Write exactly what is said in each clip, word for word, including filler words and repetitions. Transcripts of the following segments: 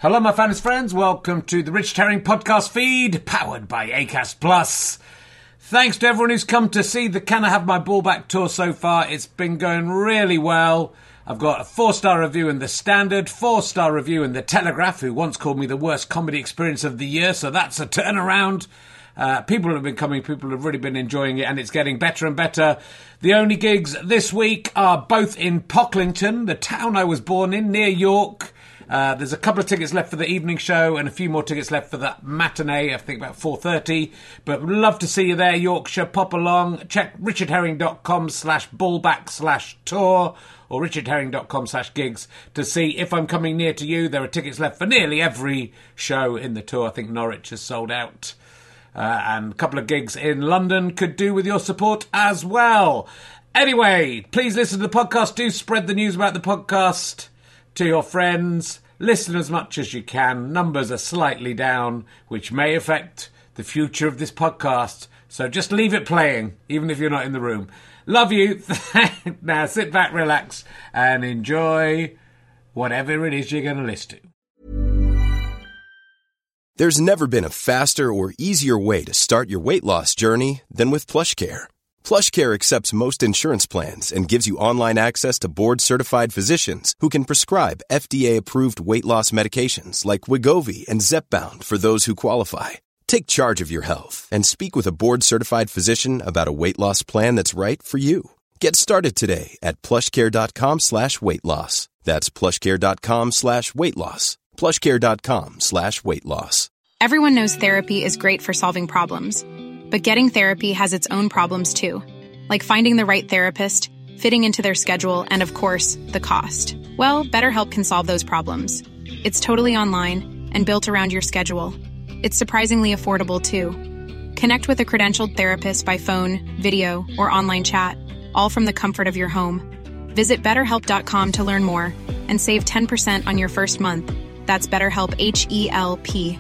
Hello, my fans friends. Welcome to the Richard Herring podcast feed, powered by Acast Plus. Thanks to everyone who's come to see the Can I Have My Ball Back tour so far. It's been going really well. I've got a four-star review in The Standard, four-star review in The Telegraph, who once called me the worst comedy experience of the year, so that's a turnaround. Uh, people have been coming, people have really been enjoying it, and it's getting better and better. The only gigs this week are both in Pocklington, the town I was born in, near York. Uh, there's a couple of tickets left for the evening show and a few more tickets left for that matinee, I think about four thirty. But would love to see you there, Yorkshire. Pop along. Check richardherring.com slash ballback slash tour or richardherring.com slash gigs to see if I'm coming near to you. There are tickets left for nearly every show in the tour. I think Norwich has sold out. Uh, and a couple of gigs in London could do with your support as well. Anyway, please listen to the podcast. Do spread the news about the podcast to your friends. Listen as much as you can. Numbers are slightly down, which may affect the future of this podcast. So just leave it playing, even if you're not in the room. Love you. Now sit back, relax, and enjoy whatever it is you're going to listen to. There's never been a faster or easier way to start your weight loss journey than with PlushCare. PlushCare accepts most insurance plans and gives you online access to board-certified physicians who can prescribe F D A-approved weight loss medications like Wegovy and Zepbound for those who qualify. Take charge of your health and speak with a board-certified physician about a weight loss plan that's right for you. Get started today at plushcare.com slash weight loss. That's plushcare.com slash weight loss. plushcare.com slash weight loss. Everyone knows therapy is great for solving problems. But getting therapy has its own problems too, like finding the right therapist, fitting into their schedule, and of course, the cost. Well, BetterHelp can solve those problems. It's totally online and built around your schedule. It's surprisingly affordable too. Connect with a credentialed therapist by phone, video, or online chat, all from the comfort of your home. Visit better help dot com to learn more and save ten percent on your first month. That's BetterHelp, H E L P.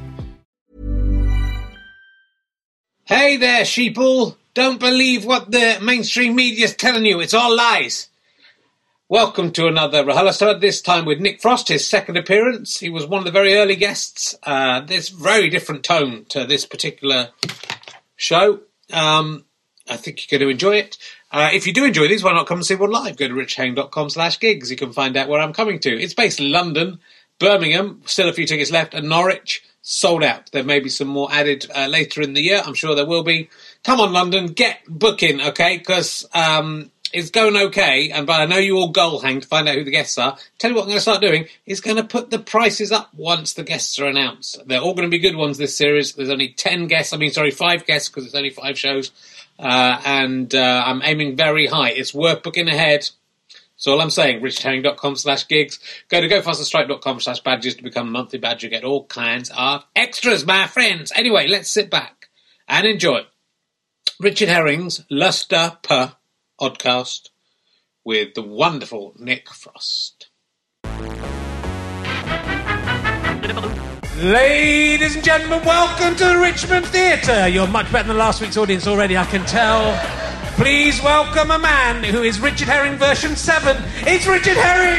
Hey there, sheeple. Don't believe what the mainstream media's telling you. It's all lies. Welcome to another RHLSTP, this time with Nick Frost, his second appearance. He was one of the very early guests. Uh, there's very different tone to this particular show. Um, I think you're going to enjoy it. Uh, if you do enjoy these, why not come and see one live? Go to richardherring.com slash gigs. You can find out where I'm coming to. It's based in London, Birmingham, still a few tickets left, and Norwich. Sold out. There may be some more added uh, later in the year. I'm sure there will be. Come on, London, get booking, okay? Because um, it's going okay, and but I know you all goal-hang to find out who the guests are. Tell you what I'm going to start doing is going to put the prices up once the guests are announced. They're all going to be good ones this series. There's only ten guests. I mean, sorry, five guests because it's only five shows. Uh, and uh, I'm aiming very high. It's worth booking ahead. So all I'm saying, richardherring.com slash gigs. Go to gofasterstripe.com slash badges to become a monthly badge. You get all kinds of extras, my friends. Anyway, let's sit back and enjoy Richard Herring's RHLSTP podcast with the wonderful Nick Frost. Ladies and gentlemen, welcome to the Richmond Theatre. You're much better than last week's audience already, I can tell. Please welcome a man who is Richard Herring version seven. It's Richard Herring!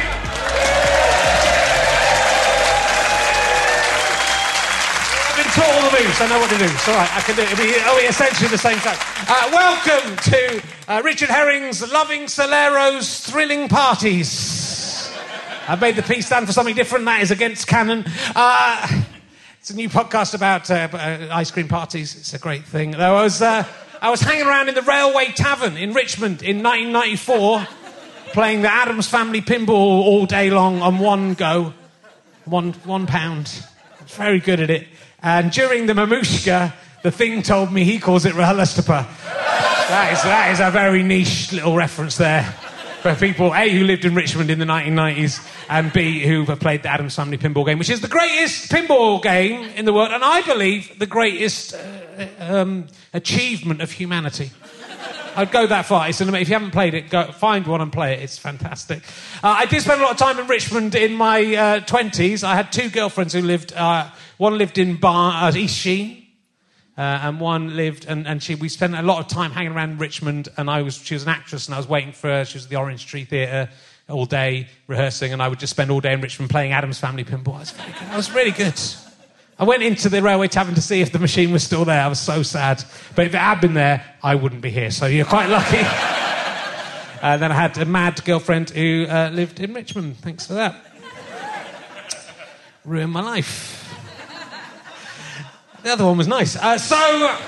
I've been taught all the moves. I know what to do. It's all right. I can do it. It'll be, it'll be essentially the same thing. Uh, welcome to uh, Richard Herring's Loving Solero's Thrilling Parties. I've made the P stand for something different. That is against canon. Uh, it's a new podcast about uh, uh, ice cream parties. It's a great thing. There was... Uh, I was hanging around in the Railway Tavern in Richmond in nineteen ninety-four, playing the Addams Family pinball all day long on one go, one one pound. I was very good at it. And during the Mamushka, the Thing told me he calls it RHLSTP. That is, that is a very niche little reference there for people, A, who lived in Richmond in the nineteen nineties, and B, who have played the Addams Family pinball game, which is the greatest pinball game in the world, and I believe the greatest... Uh, Um, achievement of humanity. I'd go that far. It's an, if you haven't played it, go find one and play it. It's fantastic. Uh, I did spend a lot of time in Richmond in my uh, twenties. I had two girlfriends who lived. Uh, one lived in Bar uh, East Sheen, uh, and one lived. And, and she. We spent a lot of time hanging around in Richmond. And I was. She was an actress, and I was waiting for her. She was at the Orange Tree Theatre. all day rehearsing, and I would just spend all day in Richmond playing Addams Family Pinball. I was very good. I was really good. I went into the Railway Tavern to see if the machine was still there. I was so sad. But if it had been there, I wouldn't be here. So you're quite lucky. uh, then I had a mad girlfriend who uh, lived in Richmond. Thanks for that. Ruined my life. The other one was nice. Uh, so... Uh,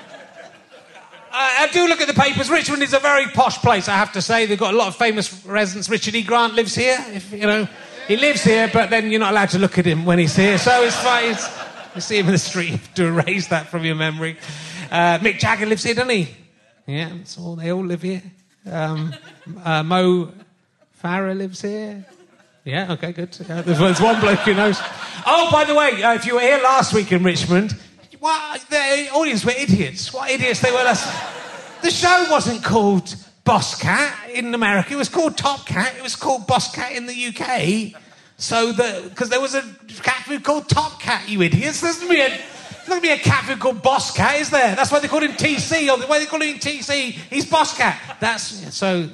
I do look at the papers. Richmond is a very posh place, I have to say. They've got a lot of famous residents. Richard E. Grant lives here. If, you know, he lives here, but then you're not allowed to look at him when he's here. So it's fine. It's, you see him in the street to erase that from your memory. Uh, Mick Jagger lives here, doesn't he? Yeah, that's all. They all live here. Um, uh, Mo Farah lives here. Yeah, okay, good. Uh, there's, there's one bloke who knows. Oh, by the way, uh, if you were here last week in Richmond... What? The audience were idiots. What idiots they were. The show wasn't called Boss Cat in America. It was called Top Cat. It was called Boss Cat in the U K. So the because there was a cat food called Top Cat, you idiots. There's not going to be a cat food called Boss Cat, is there? That's why they call him T C. Or the way they call him T C, he's Boss Cat. That's so.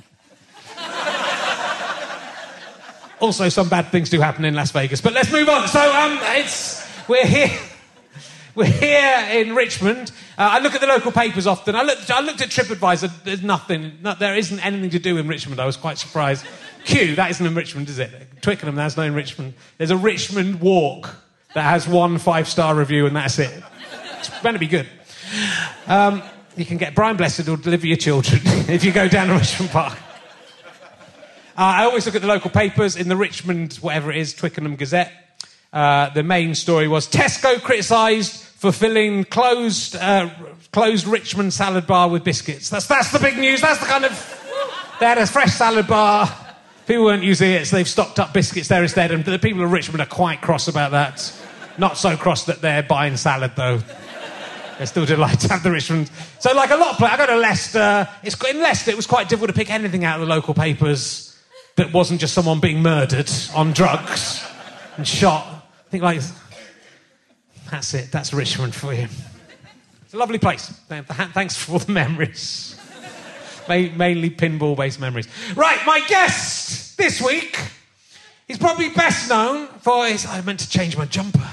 Also, some bad things do happen in Las Vegas. But let's move on. So um, it's we're here. We're here in Richmond. Uh, I look at the local papers often. I looked, I looked at TripAdvisor. There's nothing. No, there isn't anything to do in Richmond. I was quite surprised. Q, that isn't in Richmond, is it? Twickenham, that's not in Richmond. There's a Richmond Walk that has one five-star review, and that's it. It's going to be good. Um, you can get Brian Blessed will deliver your children if you go down to Richmond Park. Uh, I always look at the local papers. In the Richmond, whatever it is, Twickenham Gazette, Uh, the main story was Tesco criticised for filling closed uh, closed Richmond salad bar with biscuits. That's that's the big news. That's the kind of... They had a fresh salad bar. People weren't using it, so they've stocked up biscuits there instead. And the people of Richmond are quite cross about that. Not so cross that they're buying salad, though. They're still delighted to have the Richmond... So, like a lot of places... I go to Leicester. It's, in Leicester, it was quite difficult to pick anything out of the local papers that wasn't just someone being murdered on drugs and shot. I think, like, that's it. That's Richmond for you. It's a lovely place. Thanks for all the memories. Mainly pinball-based memories. Right, my guest this week, he's probably best known for his... I meant to change my jumper.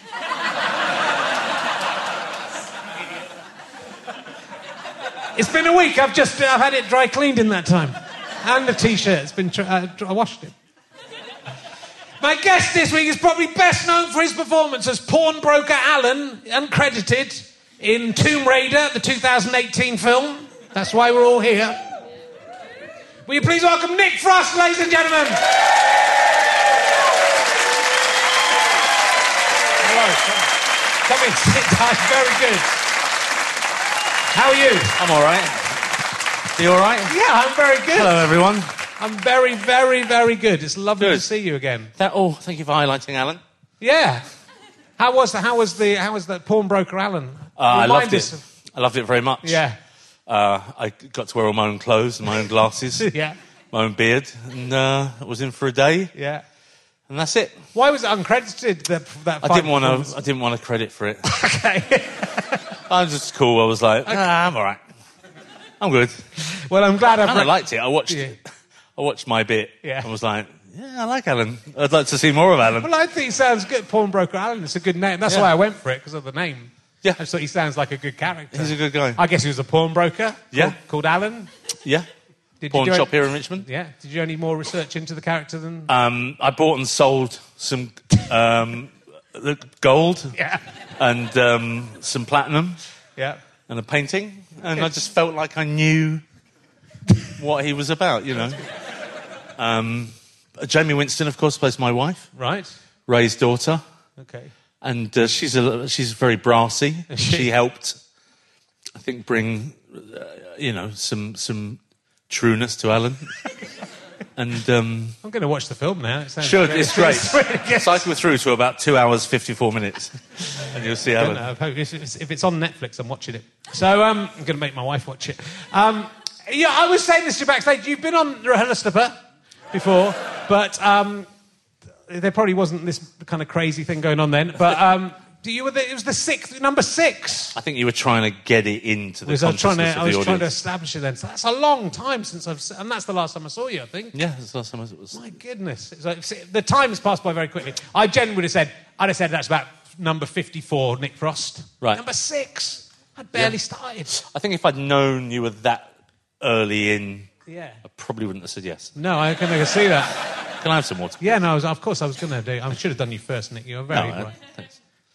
It's been a week. I've just... I've had it dry cleaned in that time. And the T-shirt. It's been... Uh, I washed it. My guest this week is probably best known for his performance as Pawnbroker Alan, uncredited, in Tomb Raider, the two thousand eighteen film. That's why we're all here. Will you please welcome Nick Frost, ladies and gentlemen? Hello. Come in, sit down. Very good. How are you? I'm all right. Are you all right? Yeah, I'm very good. Hello, everyone. I'm very, very, very good. It's lovely Good. to see you again. That, oh, thank you for highlighting Alan. Yeah. How was the, how was the, how was the Pawnbroker Alan? Uh, I Remind loved us it. of- I loved it very much. Yeah. Uh, I got to wear all my own clothes and my own glasses, Yeah. my own beard, and uh, I was in for a day, Yeah. and that's it. Why was it uncredited? The, that I fight didn't want performance? to. I didn't want to credit for it. Okay. I was just cool. I was like, ah, I'm all right. I'm good. Well, I'm glad I I've... kind of re- liked it. I watched Yeah. it. I watched my bit. Yeah. I was like, yeah, I like Alan. I'd like to see more of Alan. Well, I think he sounds good. Pawnbroker Alan. It's a good name. That's Yeah. why I went for it, because of the name. Yeah. I just thought he sounds like a good character. He's a good guy. I guess he was a pawnbroker. Yeah. Called, called Alan. Yeah. Did Pawn you do shop any- here in Richmond. Yeah. Did you do any more research into the character than... Um, I bought and sold some um, the gold yeah. and um, some platinum Yeah. and a painting, and I just felt like I knew what he was about, you know. Um, Jamie Winston, of course, plays my wife, Right. Ray's daughter, Okay. and uh, she's a, she's very brassy. she? She helped, I think, bring uh, you know some some trueness to Alan. And um, I'm going to watch the film now. It sounds should really- it's great. it's really good. Cycle through to about two hours fifty-four minutes, and you'll see I don't Alan. know. I hope if it's, if it's on Netflix, I'm watching it. So um, I'm going to make my wife watch it. Um, yeah, I was saying this to you backstage. You've been on RHLSTP before, but um, there probably wasn't this kind of crazy thing going on then. But um, you were the, it was the sixth, number six. I think you were trying to get it into the Was I, trying consciousness to, of I was the trying to audience. establish it then. So that's a long time since I've... se- And that's the last time I saw you, I think. Yeah, that's the last time it was. My goodness. It's like, see, the time has passed by very quickly. I generally would have said, I'd have said that's about number fifty-four, Nick Frost. Right. Number six. I'd barely Yeah. started. I think if I'd known you were that early in, Yeah. I probably wouldn't have said yes. No, I can, I can see that. Can I have some water? Yeah, no, I was, of course I was going to do. I should have done you first, Nick. You're very No, uh, right. thanks.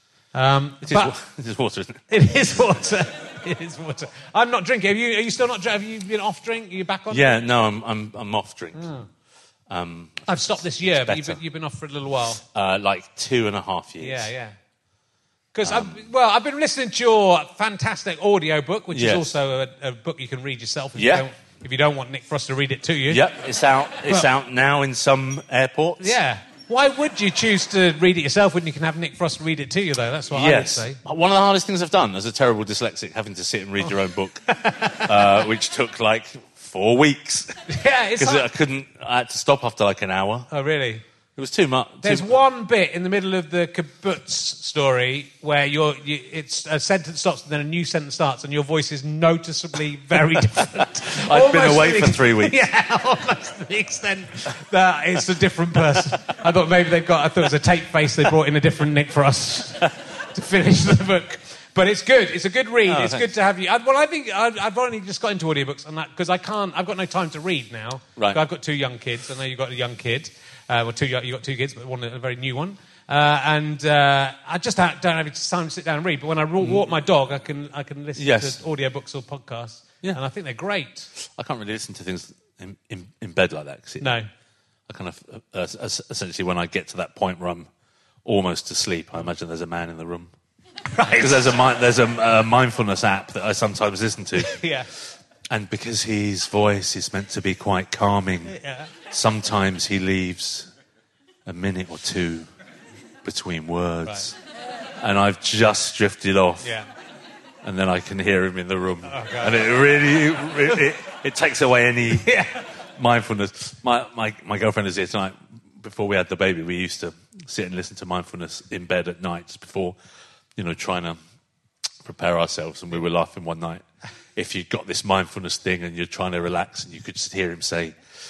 Um, It is, but wa- it is water, isn't it? it is water. It is water. I'm not drinking. Are you, are you still not drinking? Have you been off drink? Are you back on? Yeah, no, I'm I'm, I'm off drink. Oh. Um, I've stopped this year, but you've better. been, you've been off for a little while. uh, like two and a half years. Yeah, yeah. Because, Um, well, I've been listening to your fantastic audio book, which Yes. is also a, a book you can read yourself if, Yeah. you don't, if you don't want Nick Frost to read it to you. Yep, it's out. It's Well- out now in some airports. Yeah. Why would you choose to read it yourself when you can have Nick Frost read it to you, though? That's what Yes. I would say. One of the hardest things I've done as a terrible dyslexic, having to sit and read your own book, uh, which took like four weeks Yeah, it's because like... I couldn't. I had to stop after like an hour. Oh, really? It was too much. There's too, one bit in the middle of the kibbutz story where you're, you, it's a sentence stops and then a new sentence starts and your voice is noticeably very different. I've been Almost away to the for ex- three weeks. Yeah, almost to the extent that it's a different person. I thought maybe they've got, I thought it was a tape face, they brought in a different Nick Frost to finish the book. But it's good. It's a good read. Oh, it's thanks. good to have you. I, well, I think I've, I've only just got into audiobooks and that because I can't. I've got no time to read now. Right. I've got two young kids. I know you've got a young kid. Uh, well, two. You've got two kids, but one a very new one. Uh, and uh, I just don't don't have time to sit down and read. But when I wa- walk my dog, I can I can listen Yes. to audiobooks or podcasts. Yeah. And I think they're great. I can't really listen to things in, in, in bed like that. 'Cause it, No. I kind of uh, uh, essentially when I get to that point where I'm almost asleep, I imagine there's a man in the room. Right. Because there's a mi- there's a uh, mindfulness app that I sometimes listen to. Yeah. And because his voice is meant to be quite calming, Yeah. sometimes he leaves a minute or two between words. And I've just drifted off. Yeah. And then I can hear him in the room. God. And it really, it, it, it takes away any Yeah. mindfulness. My, my, my girlfriend is here tonight. Before we had the baby, we used to sit and listen to mindfulness in bed at night just before, you know, trying to prepare ourselves. And we were laughing one night. If you've got this mindfulness thing and you're trying to relax and you could just hear him say,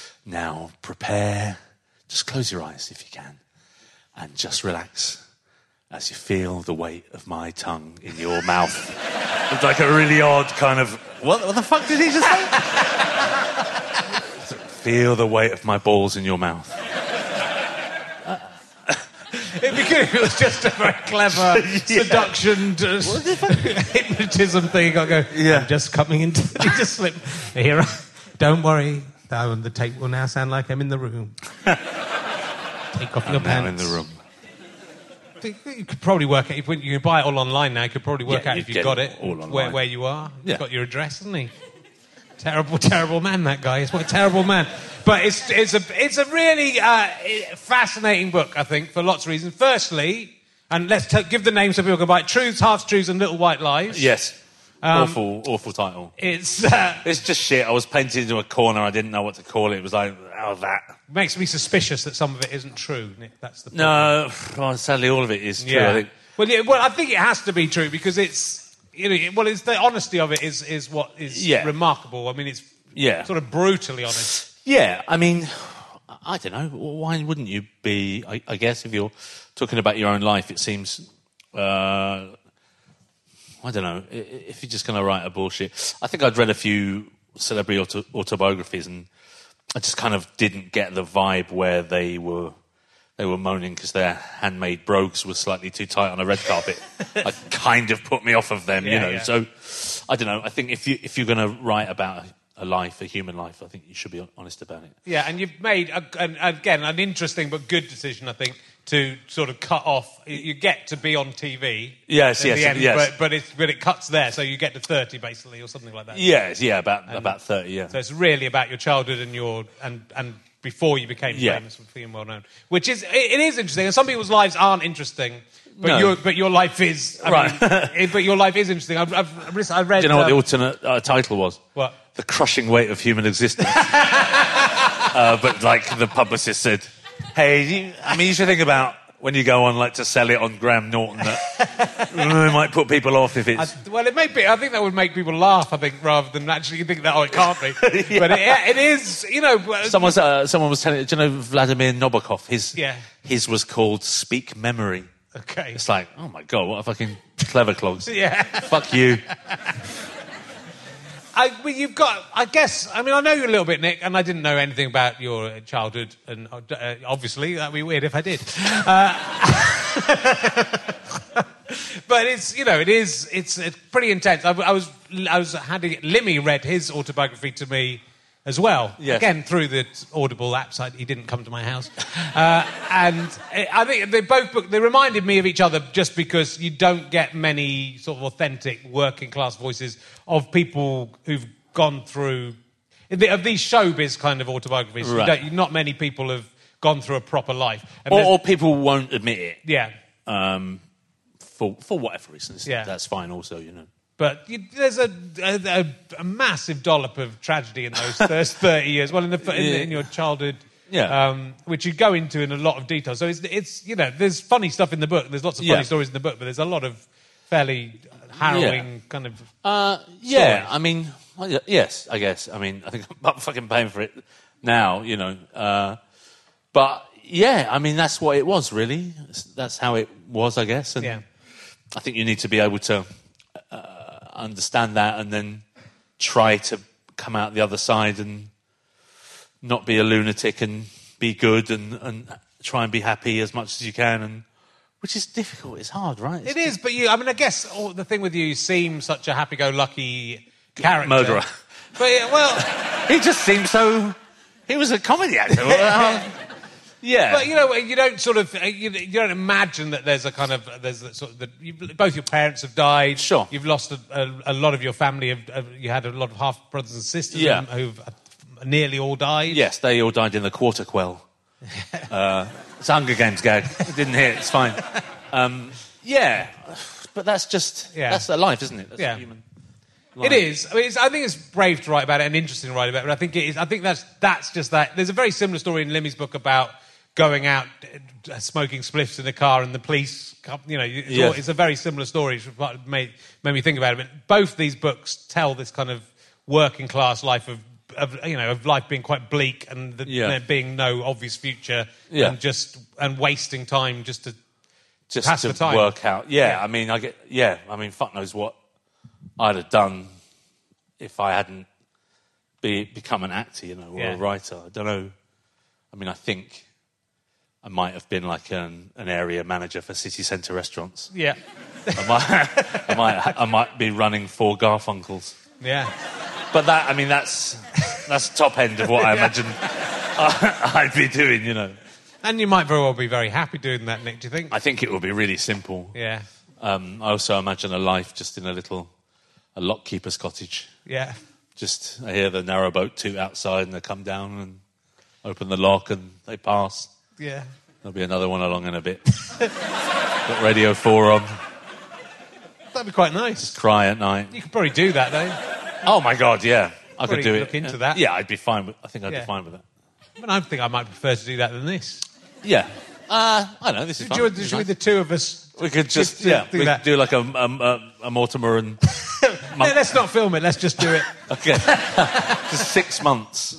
now prepare, just close your eyes if you can, and just relax as you feel the weight of my tongue in your mouth. It's like a really odd kind of, what, what the fuck did he just say? Feel the weight of my balls in your mouth. It'd be good if it was just a very clever seduction, uh, hypnotism thing. I go, Yeah. I'm just coming into you just slip here. Don't worry, oh, the tape will now sound like I'm in the room. Take off your I'm now pants. in the room. You could probably work out, if you can buy it all online now, you could probably work Yeah, out you if you've get got it it, all where, online. where you are. He's Yeah. got your address, hasn't he? Terrible, terrible man, that guy is. What a terrible man. But it's, it's, a, it's a really uh, fascinating book, I think, for lots of reasons. Firstly, and let's t- give the names so people can buy it, Truths, Half-Truths and Little White Lies. Yes. Um, awful, awful title. It's uh, It's just shit. I was painted into a corner. I didn't know what to call it. It was like, oh, that. makes me suspicious that some of it isn't true, Nick. That's the problem. No, well, sadly, all of it is true. Yeah. I think. Well, yeah, well, I think it has to be true because it's, you know, well, it's the honesty of it is, is what is Yeah. remarkable. I mean, it's Yeah. sort of brutally honest. Yeah, I mean, I don't know. Why wouldn't you be? I, I guess if you're talking about your own life, it seems. Uh, I don't know. i- If you're just going to write a bullshit, I think I'd read a few celebrity auto, autobiographies, and I just kind of didn't get the vibe where they were. They were moaning because their handmade brogues were slightly too tight on a red carpet. It kind of put me off of them, you Yeah, know. yeah. So I don't know. I think if you if you're going to write about a, a life, a human life, I think you should be honest about it. Yeah, and you've made, a, an, again, an interesting but good decision, I think, to sort of cut off. You get to be on T V. Yes, at yes, the end, yes. But, but, it's, but it cuts there, so you get to thirty, basically, or something like that. Yes, yeah, about about thirty. Yeah. So it's really about your childhood and your and and before you became Yeah. famous and being well known, which is it, it is interesting. And some people's lives aren't interesting, but No. your but your life is I Right. mean, it- but your life is interesting. I've, I've, I've- I read. Do you know what the um, alternate uh, title was? What? The Crushing Weight of Human Existence. uh, but like the publicist said, hey, you, I mean, you should think about when you go on like to sell it on Graham Norton, that it might put people off if it's. I, well, it may be. I think that would make people laugh. I think rather than actually think that oh, it can't be. yeah. But it, it is. You know, Someone's, uh, someone was telling. Do you know Vladimir Nabokov? His yeah. his was called Speak Memory. Okay. It's like, oh my god, what a fucking clever clogs. yeah. Fuck you. I, well, you've got, I guess, I mean, I know you a little bit, Nick, and I didn't know anything about your childhood, and uh, obviously that'd be weird if I did. Uh, but it's, you know, it is, it's, it's pretty intense. I, I was, I was having, Limmy read his autobiography to me as well. Yes. Again, through the Audible app site. He didn't come to my house. Uh, and I think they both book, they reminded me of each other just because you don't get many sort of authentic working class voices of people who've gone through, of these showbiz kind of autobiographies. Right. You don't, not many people have gone through a proper life. And Or, or people won't admit it. yeah. Um, for for whatever reasons. Yeah. That's fine also, you know. But you, there's a, a, a massive dollop of tragedy in those first thirty years. Well, in, the, in, the, in your childhood, Yeah. um, which you go into in a lot of detail. So it's, it's, you know, there's funny stuff in the book. There's lots of funny Yeah. stories in the book, but there's a lot of fairly harrowing Yeah. kind of. Uh, yeah, stories. I mean, well, yeah, yes, I guess. I mean, I think I'm fucking paying for it now, you know. Uh, but yeah, I mean, that's what it was, really. That's how it was, I guess. And Yeah. I think you need to be able to uh, understand that and then try to come out the other side and not be a lunatic and be good and, and try and be happy as much as you can, and which is difficult. It's hard, right? It's It is, but you. I mean, I guess all, the thing with you, you seem such a happy-go-lucky character. Murderer. But yeah, well, He just seemed so. He was a comedy actor. Well, yeah. but you know, you don't sort of, you, you don't imagine that there's a kind of, there's a sort of, the, you, both your parents have died. Sure. You've lost a, a, a lot of your family. Have, have, you had a lot of half brothers and sisters Yeah. who've nearly all died. Yes, they all died in the quarter quell. uh, it's a Hunger Games gag. I didn't hear it. It's fine. Um, yeah, but that's just Yeah. that's their life, isn't it? That's Yeah. human. It is. I mean, it's, I think it's brave to write about it and interesting to write about it. But I think it is. I think that's that's just that. There's a very similar story in Limmy's book about going out uh, smoking spliffs in a car and the police. come- You know, it's, Yes. all, it's a very similar story. It's what made made me think about it. But both these books tell this kind of working class life of. Of, you know, of life being quite bleak and the, Yeah. there being no obvious future, Yeah. and just and wasting time just to Just Pass to the time. work out. Yeah, Yeah. I mean, I get. Yeah, I mean, fuck knows what I'd have done if I hadn't be, become an actor, you know, or Yeah. a writer. I don't know. I mean, I think I might have been like an, an area manager for city centre restaurants. yeah, I might, I might, I might be running four Garfunkels. yeah. But that, I mean, that's that's the top end of what I imagine I'd be doing, you know. And you might very well be very happy doing that, Nick. Do you think? I think it would be really simple. Yeah, Um, I also imagine a life just in a little, a lockkeeper's cottage. yeah. Just, I hear the narrowboat toot outside and they come down and open the lock and they pass. Yeah. There'll be another one along in a bit. Got Radio four on, That'd be quite nice. cry at night. You could probably do that, though. Oh my God, yeah. I Probably could do it. look into that. Yeah, I'd be fine with, I think I'd Yeah. be fine with that. But I think I might prefer to do that than this. Yeah. Uh, I don't know, this is fun. Should, This is should we, nice. the two of us... We could just, do- yeah, do we that. could do like a, a, a, a Mortimer and... No, let's not film it, let's just do it. Okay. Just six months.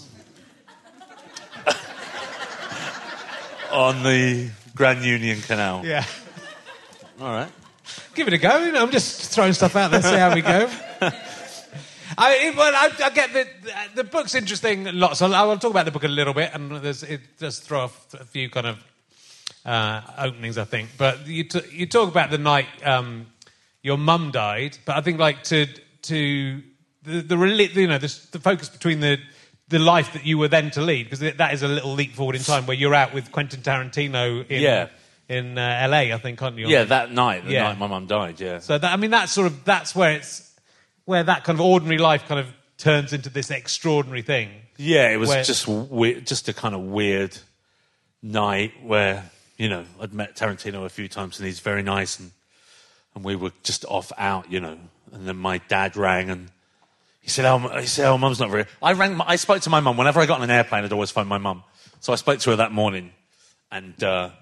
On the Grand Union Canal. Yeah. All right. Give it a go. You know, I'm just throwing stuff out there, see how we go. I, it, well, I, I get the the book's interesting. Lots. I'll, I'll talk about the book a little bit, and there's, it does throw off a few kind of uh, openings, I think. But you t- you talk about the night um, your mum died, but I think like to to the the rela- you know the, the focus between the the life that you were then to lead, because that is a little leap forward in time where you're out with Quentin Tarantino in Yeah. in uh, L A, I think, aren't you? Yeah, that night, the Yeah. night my mum died, yeah. So that, I mean, that's sort of that's where it's where that kind of ordinary life kind of turns into this extraordinary thing. Yeah, it was Where- just we- just a kind of weird night where, you know, I'd met Tarantino a few times and he's very nice, and and we were just off out, you know. And then my dad rang and he said, "Oh, he said, oh, mum's not very." I rang. I spoke to my mum whenever I got on an airplane. I'd always phone my mum, so I spoke to her that morning, and uh,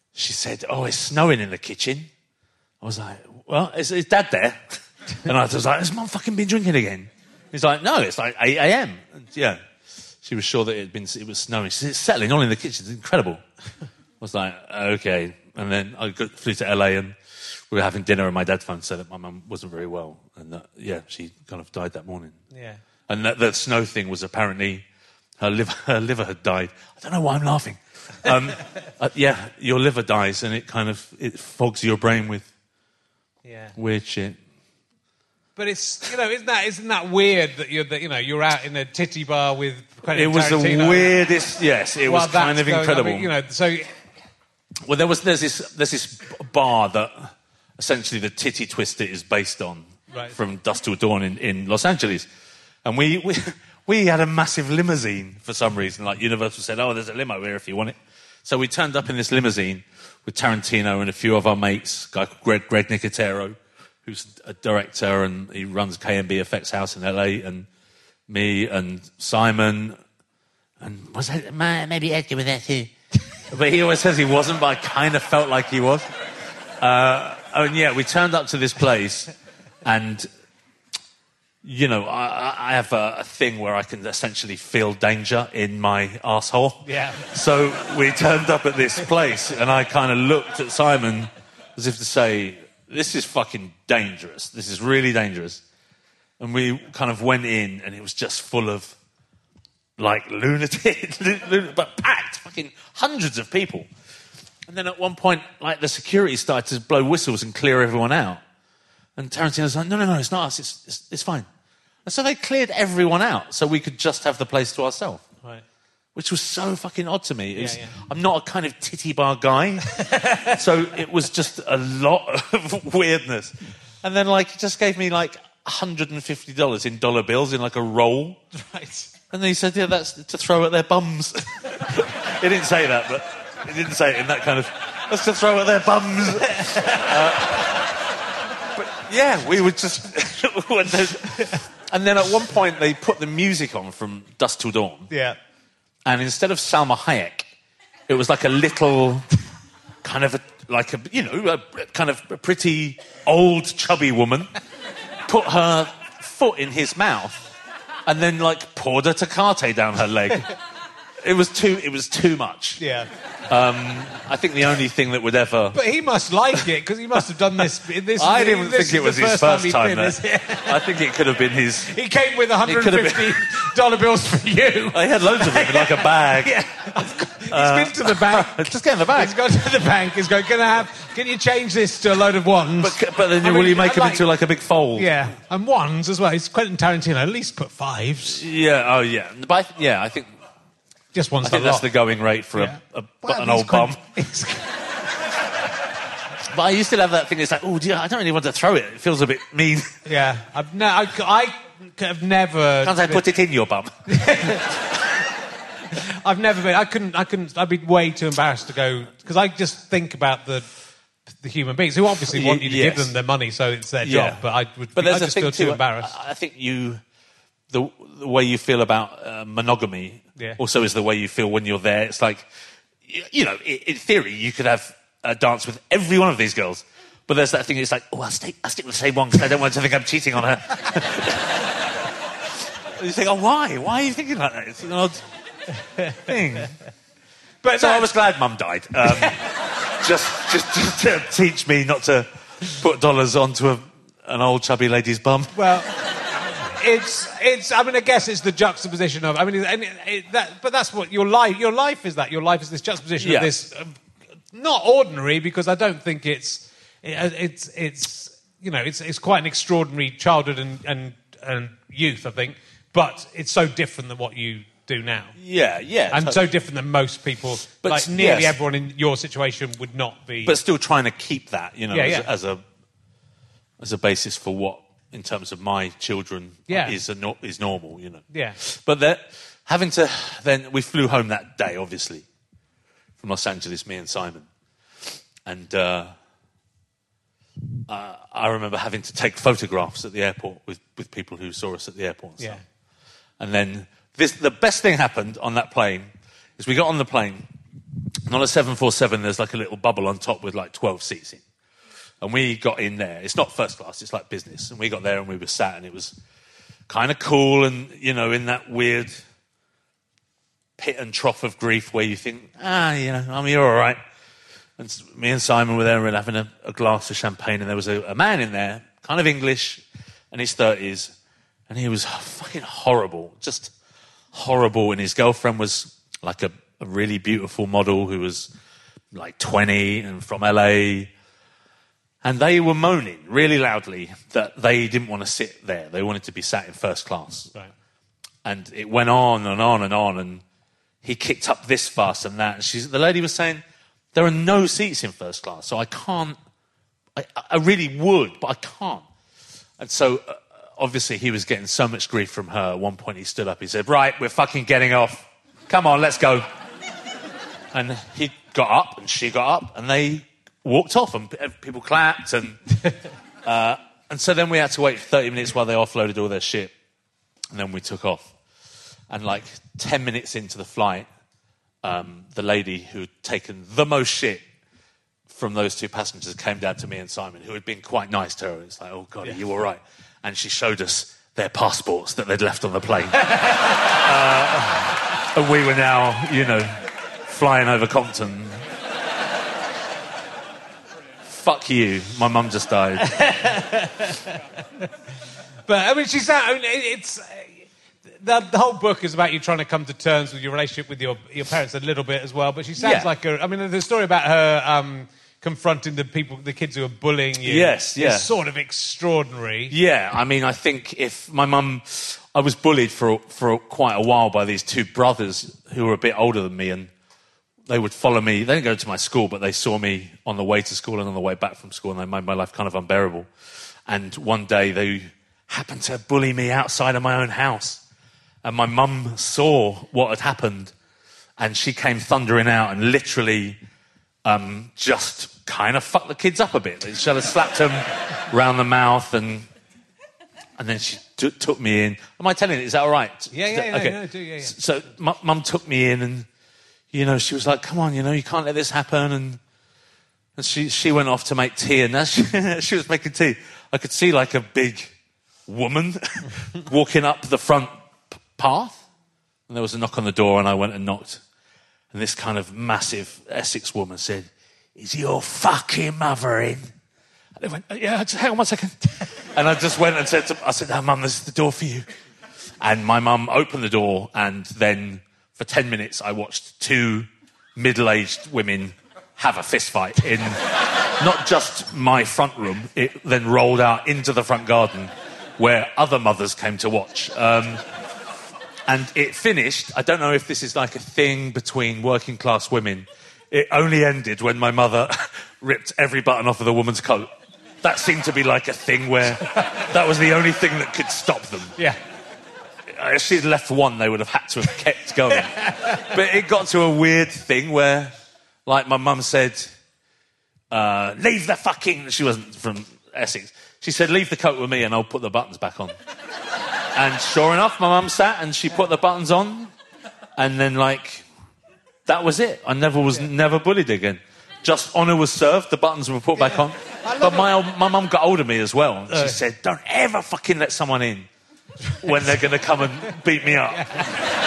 she said, "Oh, it's snowing in the kitchen." I was like, "Well, is, is Dad there?" And I was like, "Has Mum fucking been drinking again?" He's like, "No, it's like eight a.m." And yeah, she was sure that it had been it was snowing. She said, "It's settling on in the kitchen. It's incredible." I was like, "Okay." And then I got, flew to L A and we were having dinner, and my dad phoned said that my mum wasn't very well, and that, yeah, she kind of died that morning. Yeah. And that, that snow thing was apparently her liver. Her liver had died. I don't know why I'm laughing. Um, uh, yeah, your liver dies, and it kind of it fogs your brain with yeah. weird shit. But it's, you know, isn't that isn't that weird that you're that, you know you're out in a titty bar with Quentin It was Tarantino? the weirdest. Yes, it While was kind that's of going, incredible. I mean, you know, so well, there was there's this there's this bar that essentially the Titty Twister is based on, right. from Dusk Till Dawn in, in Los Angeles, and we, we we had a massive limousine for some reason. Like Universal said, "Oh, there's a limo here if you want it." So we turned up in this limousine with Tarantino and a few of our mates, a guy called Greg, Greg Nicotero, who's a director and he runs K M B Effects House in L A, and me and Simon, and was that, maybe Edgar was there too. But he always says he wasn't, but I kind of felt like he was. Uh, and yeah, we turned up to this place, and you know, I, I have a, a thing where I can essentially feel danger in my arsehole. Yeah. So we turned up at this place, and I kind of looked at Simon as if to say, "This is fucking dangerous. This is really dangerous." And we kind of went in, and it was just full of, like, lunatics, but packed, fucking hundreds of people. And then at one point, like, the security started to blow whistles and clear everyone out. And Tarantino's like, no, no, no, it's not us, it's, it's, it's fine. And so they cleared everyone out so we could just have the place to ourselves. right. Which was so fucking odd to me. It was, Yeah, yeah. I'm not a kind of titty bar guy. So it was just a lot of weirdness. And then, like, he just gave me, like, one hundred fifty dollars in dollar bills in, like, a roll. Right. And then he said, yeah, that's to throw at their bums. He didn't say that, but he didn't say it in that kind of, that's to throw at their bums. uh, but yeah, we would just... And then at one point they put the music on from Dusk Till Dawn. Yeah. And instead of Salma Hayek, it was like a little kind of, a, like a, you know, a kind of a pretty old chubby woman put her foot in his mouth and then, like, poured a Tecate down her leg. It was too. It was too much. Yeah. Um, I think the only thing that would ever. But he must like it because he must have done this. this I didn't this think it was the his first first time. time. He'd There. been, I think it could have been his. he came with one hundred could have fifty dollar bills for you. I had loads of them in like a bag. Yeah. He's been to the bank. Just get in the bag. He's gone to the bank. He's going, can I have? Can you change this to a load of ones? But, but then I will mean, you make I them like- into like a big fold? Yeah, and ones as well. He's Quentin Tarantino. At least put fives. Yeah. Oh yeah. But I, th- yeah, I think. Just one's I think a that's lot. the going rate for Yeah. a, a, Well, an he's old bum. Quentin- he's- But I used to have that thing. It's like, oh, dear, I don't really want to throw it. It feels a bit mean. yeah, I've ne- I, I have never. Can't I put it in your bum? I've never been. I couldn't. I couldn't. I'd be way too embarrassed to go because I just think about the the human beings who obviously want you to Yes. give them their money, so it's their Yeah. job. But I would. But I there's a just thing feel too. too embarrassed. I, I think you, the the way you feel about uh, monogamy, Yeah. also is the way you feel when you're there. It's like, you, you know, in, in theory, you could have a dance with every one of these girls, but there's that thing. It's like, oh, I'll stick, I'll stick with the same one because I don't want to think I'm cheating on her. You think, oh, why? Why are you thinking like that? It's an odd thing. But So I that- was glad Mum died. Um, just, just, just to teach me not to put dollars onto a, an old chubby lady's bum. Well, it's it's. I mean, I guess it's the juxtaposition of. I mean, and it, it, that. But that's what your life. Your life is that. Your life is this juxtaposition Yeah. of this. Um, not ordinary, because I don't think it's. It, it's it's you know it's it's quite an extraordinary childhood and and and youth, I think. But it's so different than what you do now. Yeah, yeah. And to- so different than most people. But like s- nearly yes. everyone in your situation would not be. but still trying to keep that, you know, Yeah, as, yeah. A, as a as a basis for what, in terms of my children, Yeah. is a, no- is normal, you know. Yeah. But that having to then we flew home that day, obviously, from Los Angeles, me and Simon, and uh, uh, I remember having to take photographs at the airport with, with people who saw us at the airport. And Yeah. stuff. And then this, the best thing happened on that plane is we got on the plane And on a seven forty-seven, there's like a little bubble on top with like twelve seats in. And we got in there. It's not first class, it's like business. And we got there and we were sat and it was kind of cool and, you know, in that weird pit and trough of grief where you think, ah, you know, I mean, you're all right. And me and Simon were there and we were having a, a glass of champagne and there was a, a man in there, kind of English, in his thirties, and he was fucking horrible, just horrible. And his girlfriend was like a, a really beautiful model who was like twenty and from L A. And they were moaning really loudly that they didn't want to sit there. They wanted to be sat in first class. Right. And it went on and on and on, and he kicked up this fuss and that. And she's, the lady was saying, there are no seats in first class, so I can't, I, I really would, but I can't. And so, uh, obviously, he was getting so much grief from her. At one point, he stood up, he said, right, we're fucking getting off. Come on, let's go. And he got up, and she got up, and they walked off, and people clapped, and uh, and so then we had to wait thirty minutes while they offloaded all their shit, and then we took off. And like ten minutes into the flight, um, the lady who'd taken the most shit from those two passengers came down to me and Simon, who had been quite nice to her. It's like, oh, God, yeah. Are you all right? And she showed us their passports that they'd left on the plane. uh, and we were now, you know, flying over Compton. Fuck you. My mum just died. But, I mean, she's... I mean, it's... The, the whole book is about you trying to come to terms with your relationship with your, your parents a little bit as well, but she sounds yeah. like a... I mean, the story about her um, confronting the people, the kids who are bullying you... Yes, yeah. is sort of extraordinary. Yeah, I mean, I think if my mum... I was bullied for, for quite a while by these two brothers who were a bit older than me, and they would follow me. They didn't go to my school, but they saw me on the way to school and on the way back from school, and they made my life kind of unbearable. And one day they happened to bully me outside of my own house. And my mum saw what had happened, and she came thundering out and literally um, just kind of fucked the kids up a bit. She had slapped them round the mouth, and and then she t- took me in. Am I telling you? Is that all right? Yeah, yeah, yeah. Okay. No, do, yeah, yeah. So m- mum took me in, and you know, she was like, "Come on, you know, you can't let this happen." And and she she went off to make tea, and as she, she was making tea, I could see like a big woman walking up the front path, and there was a knock on the door, and I went and knocked, and this kind of massive Essex woman said, "Is your fucking mother in?" And they went, "Yeah, just hang on one second." And I just went and said to, I said, "Oh, Mum, this is the door for you." And my mum opened the door, and then for ten minutes I watched two middle-aged women have a fist fight in not just my front room, it then rolled out into the front garden where other mothers came to watch. Um, And it finished, I don't know if this is like a thing between working class women, it only ended when my mother ripped every button off of the woman's coat. That seemed to be like a thing where that was the only thing that could stop them. Yeah. If she'd left one, they would have had to have kept going. But it got to a weird thing where, like, my mum said, uh, leave the fucking... She wasn't from Essex. She said, leave the coat with me and I'll put the buttons back on. And sure enough, my mum sat and she put the buttons on, and then, like, that was it. I never was yeah. never bullied again. Just honour was served, the buttons were put yeah. back on. But my old, my mum got hold of me as well. And she uh. said, don't ever fucking let someone in when they're going to come and beat me up. Yeah.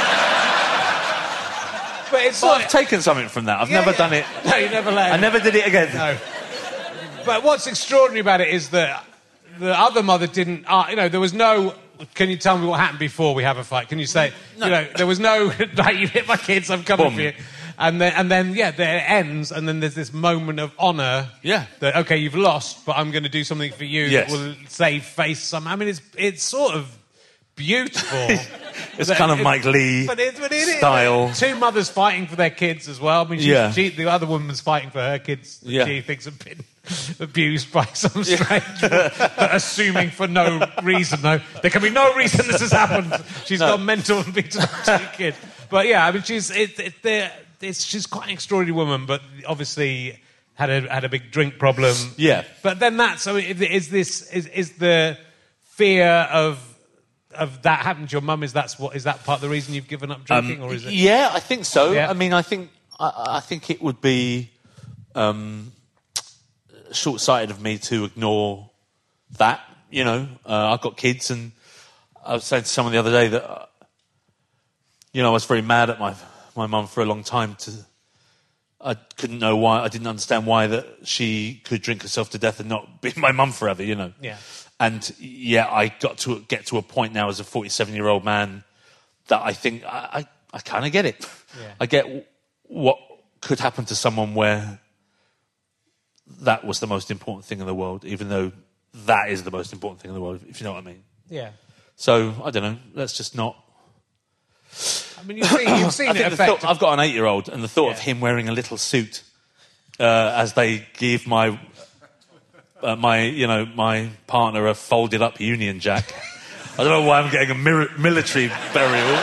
But it's but like, I've taken something from that. I've yeah, never yeah. done it. No, you never let I never did it again. No. But what's extraordinary about it is that the other mother didn't... Uh, you know, there was no... Can you tell me what happened before we have a fight? Can you say, no. you know, there was no, like, you hit my kids, I'm coming Boom. for you. And then, and then, yeah, there it ends, and then there's this moment of honour. Yeah. That, okay, you've lost, but I'm going to do something for you yes. that will save face somehow. I mean, it's it's sort of beautiful. It's that, kind of it, Mike Lee but it, but it, style. It, two mothers fighting for their kids as well. I mean, she, yeah. she, the other woman's fighting for her kids that yeah. she thinks have been abused by some strange but assuming for no reason. No, there can be no reason this has happened. She's no. gone mental and beaten up two kids. But yeah, I mean, she's it, it, it's, she's quite an extraordinary woman, but obviously had a had a big drink problem. Yeah. But then that so is this is is the fear of of that happened to your mum? Is that's what is that part of the reason you've given up drinking, um, or is it? Yeah, I think so. Yeah. I mean, I think I, I think it would be um, short-sighted of me to ignore that. You know, uh, I've got kids, and I was saying to someone the other day that, uh, you know, I was very mad at my my mum for a long time. To I couldn't know why. I didn't understand why that she could drink herself to death and not be my mum forever. You know. Yeah. And yeah, I got to get to a point now as a forty-seven-year-old man that I think I, I, I kind of get it. Yeah. I get what could happen to someone where that was the most important thing in the world, even though that is the most important thing in the world, if you know what I mean. Yeah. So, I don't know, let's just not... I mean, you've seen, you've seen I it think the affect... thought, I've got an eight-year-old, and the thought Yeah. of him wearing a little suit uh, as they give my... Uh, my, you know, my partner a folded-up Union Jack. I don't know why I'm getting a mir- military burial.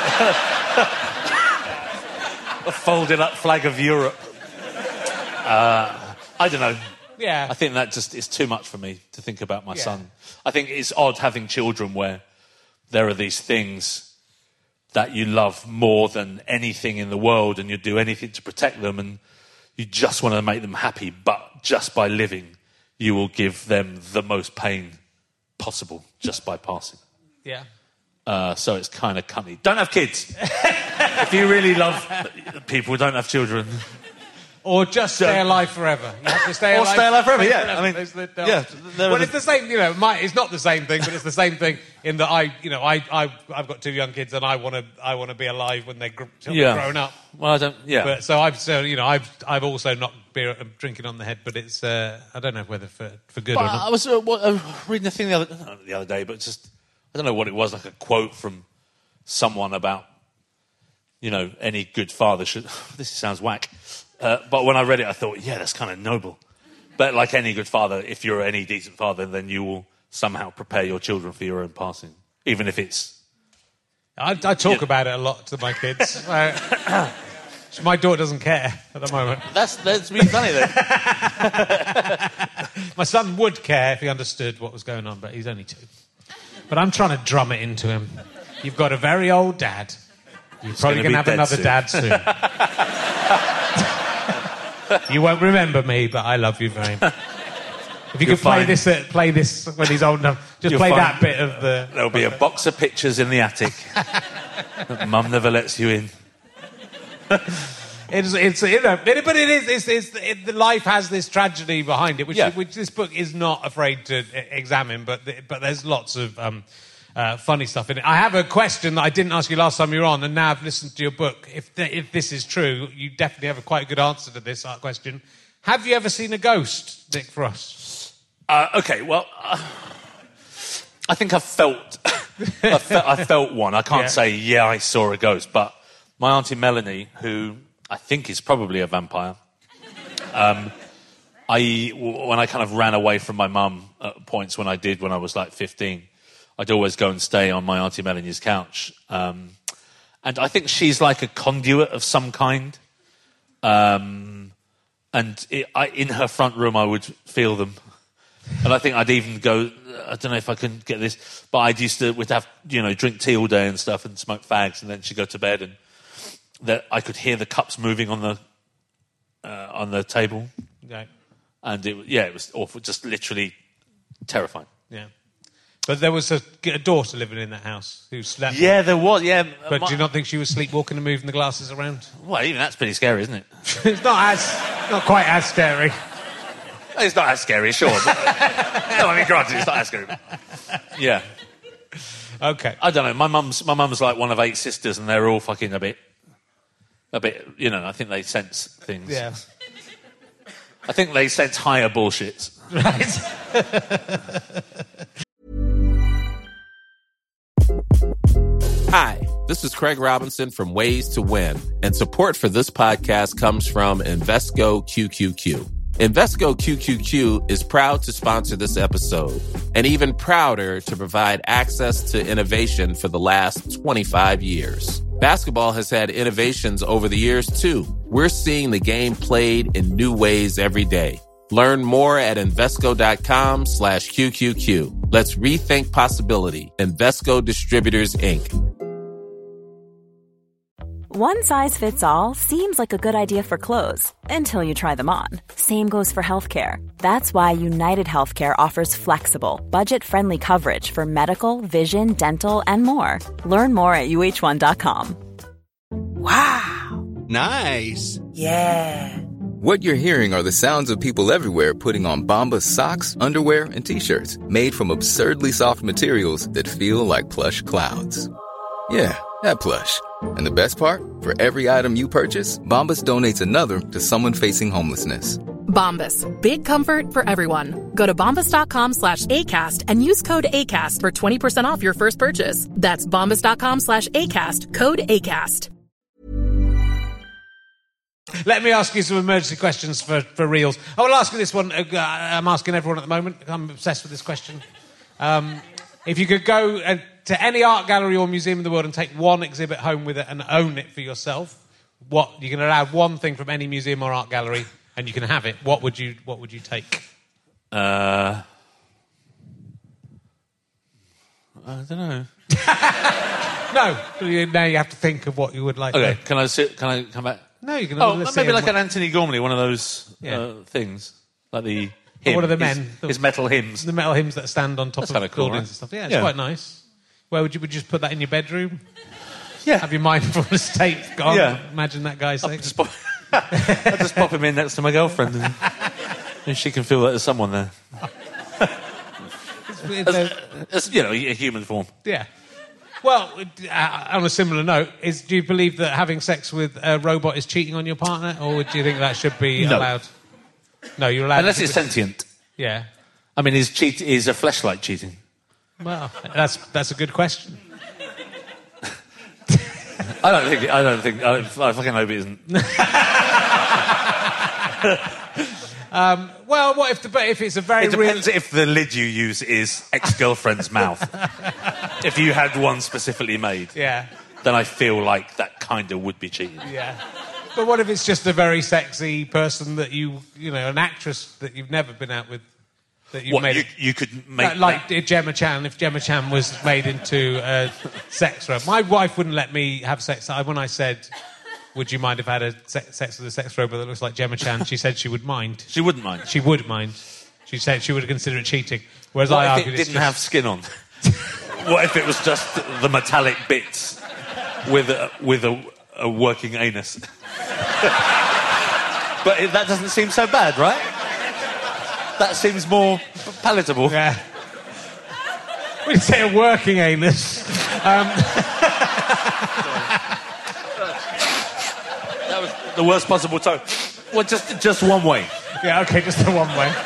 A folded-up flag of Europe. Uh, I don't know. Yeah. I think that just is too much for me to think about my Yeah. son. I think it's odd having children where there are these things that you love more than anything in the world, and you do anything to protect them, and you just want to make them happy, but just by living, you will give them the most pain possible just by passing. Yeah. Uh, so it's kind of cunny. Don't have kids. If you really love people, don't have children. Or just stay alive forever. You have to stay Or alive. stay alive forever, yeah. I mean, There's the, the yeah, option. there are Well, the- it's the same. You know, my, it's not the same thing, but it's the same thing in that I, you know, I, I, I've got two young kids, and I want to, I want to be alive when they're gr- Yeah. grown up. Well, I don't. Yeah. But so I've, so you know, I've, I've also knocked beer, uh, drinking on the head, but it's, uh, I don't know whether for, for good But or not. I was uh, what, uh, reading a thing the other not the other day, but just I don't know what it was, like a quote from someone about, you know, any good father should. This sounds whack, uh, but when I read it, I thought, yeah, that's kind of noble. But like any good father, if you're any decent father, then you will somehow prepare your children for your own passing, even if it's. I, I talk about it a lot to my kids. Uh, my daughter doesn't care at the moment. That's that's really funny then. My son would care if he understood what was going on, but he's only two. But I'm trying to drum it into him. You've got a very old dad. You're probably going to have another soon. dad soon. You won't remember me, but I love you very much. If you You'll could play find- this, uh, play this when he's old enough. Just You'll play find- that bit of the. There'll be a box of pictures in the attic that Mum never lets you in. It's, it's you know, but it is. It's, it's, it, the life has this tragedy behind it, which, Yeah. which this book is not afraid to e- examine. But the, but there's lots of um, uh, funny stuff in it. I have a question that I didn't ask you last time you were on, and now I've listened to your book. If the, if this is true, you definitely have a quite a good answer to this uh, question. Have you ever seen a ghost, Nick Frost? Uh, okay, well, uh, I think I felt, I felt, I felt one. I can't Yeah. say, yeah, I saw a ghost, but my auntie Melanie, who I think is probably a vampire, um, I, when I kind of ran away from my mum at points when I did when I was like fifteen, I'd always go and stay on my auntie Melanie's couch. Um, and I think she's like a conduit of some kind. Um, and it, I, in her front room, I would feel them. And I think I'd even go, I don't know if I can get this, but I'd used to, we'd have, you know, drink tea all day and stuff and smoke fags, and then she'd go to bed, and that I could hear the cups moving on the uh, on the table. Yeah. And it, yeah, it was awful, just literally terrifying. Yeah. But there was a, a daughter living in that house who slept. Yeah, there was, yeah. But my- do you not think she was sleepwoping and moving the glasses around? Well, even that's pretty scary, isn't it? It's not as, not quite as scary. It's not as scary, sure. But, no, I mean, granted, it's not as scary. But, yeah. Okay. I don't know. My mum's my mum's like one of eight sisters, and they're all fucking a bit, a bit. You know, I think they sense things. Yeah. I think they sense higher bullshits. Hi, this is Craig Robinson from Ways to Win, and support for this podcast comes from Invesco Q Q Q. Invesco Q Q Q is proud to sponsor this episode, and even prouder to provide access to innovation for the last twenty-five years. Basketball has had innovations over the years, too. We're seeing the game played in new ways every day. Learn more at Invesco.com slash QQQ. Let's rethink possibility. Invesco Distributors, Incorporated. One size fits all seems like a good idea for clothes until you try them on. Same goes for healthcare. That's why United Healthcare offers flexible, budget-friendly coverage for medical, vision, dental, and more. Learn more at U H one dot com. Wow. Nice. Yeah. What you're hearing are the sounds of people everywhere putting on Bombas socks, underwear, and T-shirts made from absurdly soft materials that feel like plush clouds. Yeah, that plush. And the best part? For every item you purchase, Bombas donates another to someone facing homelessness. Bombas. Big comfort for everyone. Go to bombas.com slash ACAST and use code ACAST for twenty percent off your first purchase. That's bombas.com slash ACAST. Code ACAST. Let me ask you some emergency questions for, for reals. I will ask you this one. Uh, I'm asking everyone at the moment. I'm obsessed with this question. Um, if you could go uh, to any art gallery or museum in the world and take one exhibit home with it and own it for yourself, what you can allow one thing from any museum or art gallery and you can have it. What would you What would you take? Uh, I don't know. No. Now you have to think of what you would like. Okay, to. can I sit? Can I come back? No, you can. Oh, let's maybe see like what- an Anthony Gormley, one of those Yeah. uh, things, like the. Or Hymn, one of the his- men. His, metal hymns. The metal hymns that stand on top That's of kinda cool, buildings right? and stuff. Yeah, it's Yeah. quite nice. Where would you would you just put that in your bedroom? Yeah. Have your mindfulness tape gone? Yeah. Imagine that guy I'll saying. just, pop, I'll just pop him in next to my girlfriend and, and she can feel that there's someone there. It's- As, as, you know, a human form. Yeah. Well, uh, on a similar note, is do you believe that having sex with a robot is cheating on your partner, or do you think that should be No. allowed? No, you're allowed. Unless to it's sentient. Yeah. I mean, is cheat is a fleshlight cheating? Well, that's that's a good question. I don't think. I don't think. I, don't, I fucking hope it isn't. um, well, what if the but if it's a very It depends real... if the lid you use is ex-girlfriend's mouth. If you had one specifically made, Yeah. then I feel like that kind of would be cheating. Yeah. But what if it's just a very sexy person that you, you know, an actress that you've never been out with, that you What, made you, it, you could make like, that- like Gemma Chan, if Gemma Chan was made into a sex robot. My wife wouldn't let me have sex. I, when I said, would you mind if I had a se- sex with a sex robot that looks like Gemma Chan, she said she would mind. She wouldn't mind. She would mind. She said she would consider it cheating. Whereas What I if argued it it's didn't just... have skin on? What if it was just the metallic bits with a, with a, a working anus? But it, that doesn't seem so bad, right? That seems more palatable. Yeah. When you say a working anus... Um... That was the worst possible tone. Well, just just one way. Yeah, okay, just the one way.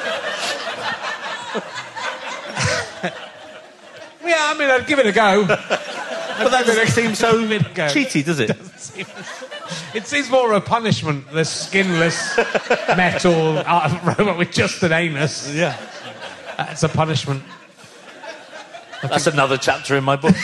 Yeah, I mean, I'd give it a go. But that doesn't seem so Give it a go. cheaty, does it? It seems more of a punishment, the skinless metal uh, robot with just an anus. Yeah. That's a punishment. That's another chapter in my book.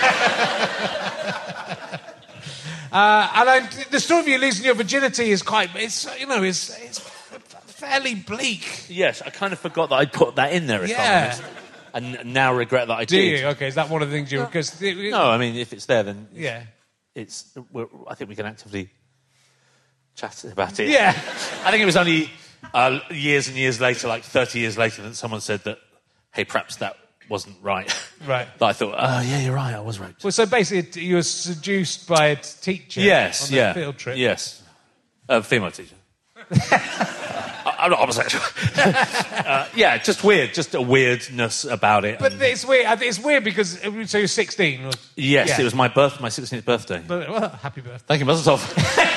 Uh, and I, the story of you losing your virginity is quite, it's, you know, it's, it's fairly bleak. Yes, I kind of forgot that I'd put that in there. If Yeah. I'm honest. And now regret that I Do did. you? Okay, is that one of the things you... Cause it, it, No, I mean, if it's there, then Yeah. it's. We're, I think we can actively chat about it. Yeah. I think it was only uh, years and years later, like thirty years later, that someone said that, hey, perhaps that wasn't right. Right. That I thought, oh, yeah, you're right, I was raped. Well, so basically you were seduced by a t- teacher Yes, on a yeah. field trip. Yes. A female teacher. I- I'm not homosexual. uh, yeah, just weird. Just a weirdness about it. But and- it's weird. I think It's weird because... So you're sixteen? Or, yes, yeah. it was my birth, my sixteenth birthday. But, well, happy birthday. Thank you, Mazel Tov.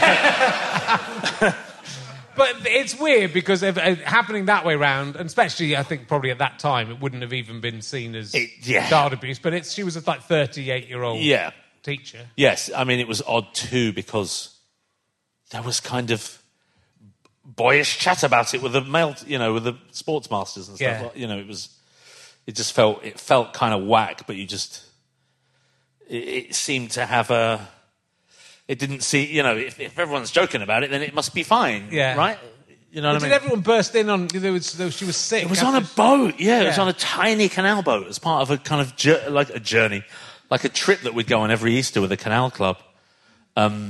But it's weird because of, uh, happening that way round, and especially I think probably at that time it wouldn't have even been seen as It- yeah. child abuse. But it's she was a like thirty-eight-year-old Yeah. teacher. Yes, I mean, it was odd too because there was kind of boyish chat about it with the male, you know, with the sports masters and stuff. Yeah. You know, it was, it just felt, it felt kind of whack, but you just, it, it seemed to have a, it didn't see, you know, if, if everyone's joking about it, then it must be fine, Yeah. right? You know But what I did mean? everyone burst in on? There was, there was, she was sick. It was on a after- boat, yeah, It was Yeah. on a tiny canal boat as part of a kind of jour- like a journey, like a trip that we'd go on every Easter with a canal club. Um,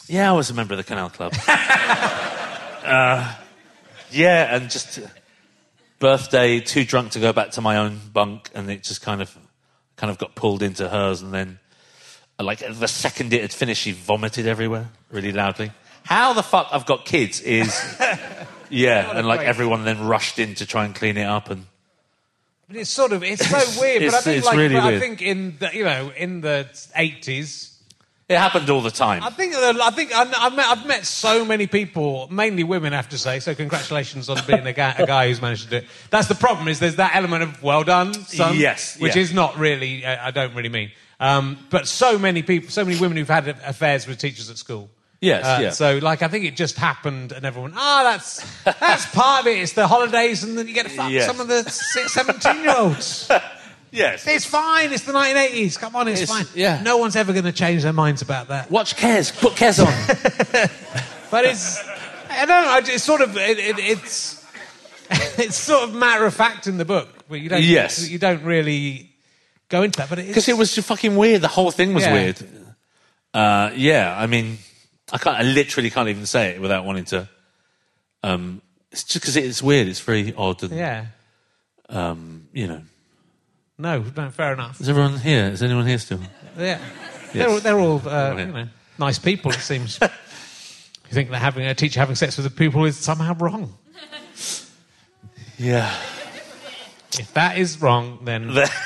Yeah, I was a member of the Canal Club. uh, yeah, and just uh, birthday, too drunk to go back to my own bunk, and it just kind of, kind of got pulled into hers, and then, uh, like the second it had finished, she vomited everywhere really loudly. How the fuck I've got kids is, yeah, and like everyone then rushed in to try and clean it up, and but it's sort of it's so weird. It's- but I think it's like really but I weird. think in the, you know in the eighties. it happened all the time. I think I think I, I've met I've met so many people, mainly women, I have to say. So congratulations on being a guy, a guy who's managed to do it. That's the problem. Is there's that element of well done, son. Yes, which yeah. is not really. Uh, I don't really mean. Um, but so many people, so many women who've had affairs with teachers at school. Yes, Uh, yeah. So, like, I think it just happened, and everyone, ah, that's that's part of it. It's the holidays, and then you get to fuck Yes. some of the six, seventeen-year-olds. Yes. It's fine. It's the nineteen eighties. Come on, it's, It's- fine. yeah. No one's ever going to change their minds about that. Watch Kes. Put Kes on. But it's, I don't know. It's sort of, it, it, it's, it's sort of matter of fact in the book, where you don't, Yes. you don't really go into that. But Because it was just fucking weird. The whole thing was Yeah. weird. Uh, yeah, I mean, I can't. I literally can't even say it without wanting to. Um, it's just because it's weird. It's very odd, and yeah. um, you know. No, no, fair enough. Is everyone here? Is anyone here still? Yeah. They're, all- they're all, uh, yeah. you know, nice people, it seems. You think that having a teacher having sex with a pupil is somehow wrong. Yeah. If that is wrong, then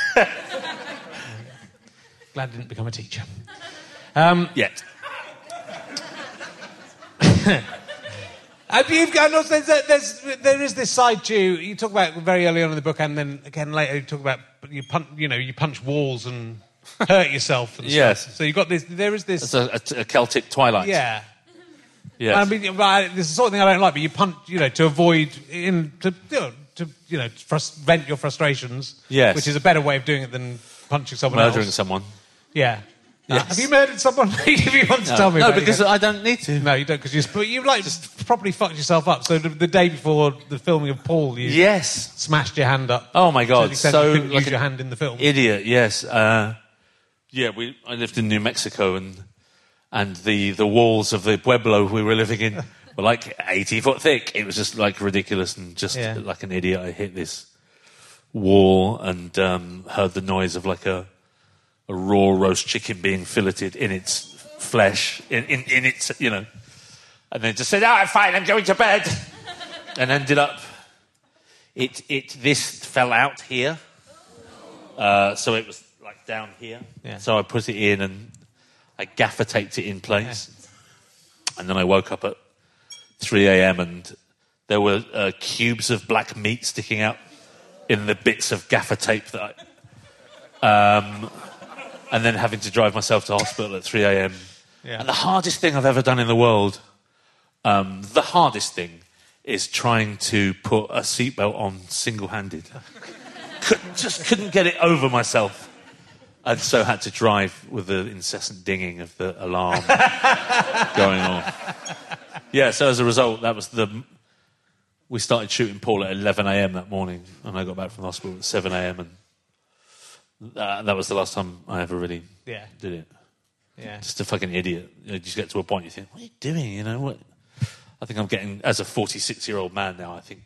glad I didn't become a teacher. Um, Yet. Have you got, no, there's, there's, there is this side to you. You talk about very early on in the book, and then again later you talk about you punch, you know, you punch walls and hurt yourself. And Yes. stuff. So you got this. There is this. It's a, a, a Celtic twilight. Yeah. Yes. I mean, right, this is the sort of thing I don't like. But you punch, you know, to avoid in to you know, to you know frust- vent your frustrations. Yes. Which is a better way of doing it than punching someone Murdering else. someone. Yeah. Uh, Yes. have you murdered someone? If you want to No, tell me, no about it, because you go- I don't need to. no, you don't, because you but you like just properly fucked yourself up. So the, the day before the filming of Paul, you Yes. smashed your hand up. Oh my to god. the extent So you couldn't like use an your hand in the film. Idiot. Yes. Uh, yeah. We. I lived in New Mexico, and and the the walls of the pueblo we were living in were like eighty foot thick. It was just like ridiculous, and just Yeah. like an idiot. I hit this wall and um, heard the noise of like a a raw roast chicken being filleted in its flesh, in, in, in its, you know, and then just said, "Oh, I'm fine, I'm going to bed," and ended up, it, it, this fell out here, uh, so it was like down here, Yeah. so I put it in and I gaffer taped it in place, and then I woke up at three a.m. and there were uh, cubes of black meat sticking out in the bits of gaffer tape that I, um, and then having to drive myself to hospital at three a.m. Yeah. And the hardest thing I've ever done in the world, um, the hardest thing, is trying to put a seatbelt on single-handed. Could, just couldn't get it over myself. And so had to drive with the incessant dinging of the alarm going on. Yeah, so as a result, that was the... We started shooting Paul at eleven a.m. that morning, and I got back from the hospital at seven a.m. and uh, that was the last time I ever really Yeah. did it. Yeah. Just a fucking idiot. You, know, you just get to a point you think, what are you doing? You know what? I think I'm getting, as a forty-six-year-old man now, I think,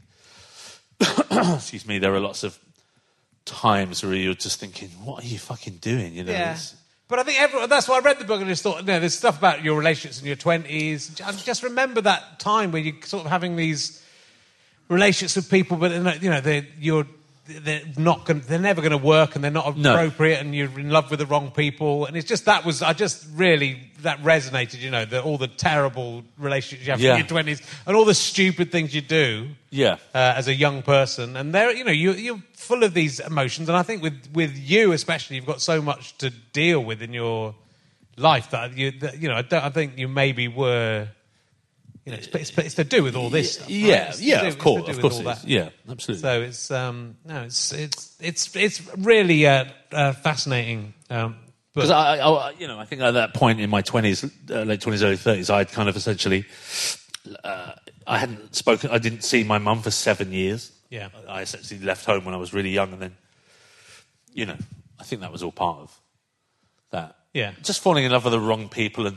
excuse me, there are lots of times where you're just thinking, what are you fucking doing? You know, Yeah. it's- But I think everyone, that's why I read the book and just thought, you know, there's stuff about your relationships in your twenties. I just remember that time where you're sort of having these relationships with people, but, you know, they're, you're, they're not going, they're never going to work, and they're not No. appropriate, and you're in love with the wrong people. And it's just, that was, I just really, that resonated, you know, the, all the terrible relationships you have Yeah. in your twenties and all the stupid things you do. yeah. Uh, as a young person, and there, you know, you, you're full of these emotions, and I think with, with you especially, you've got so much to deal with in your life that you, that, you know, I, don't, I think you maybe were, you know, it's, it's, it's to do with all this stuff. right? Yeah, It's to yeah, do- of it's to course, do of with course all it that. is. Yeah, absolutely. So it's um, no, it's it's it's it's really uh, uh, fascinating. Um, but Because I, I, you know, I think at that point in my twenties, uh, late twenties, early thirties, I'd kind of essentially, uh, I hadn't spoken, I didn't see my mum for seven years. Yeah. I essentially left home when I was really young, and then, you know, I think that was all part of that. Yeah. Just falling in love with the wrong people, and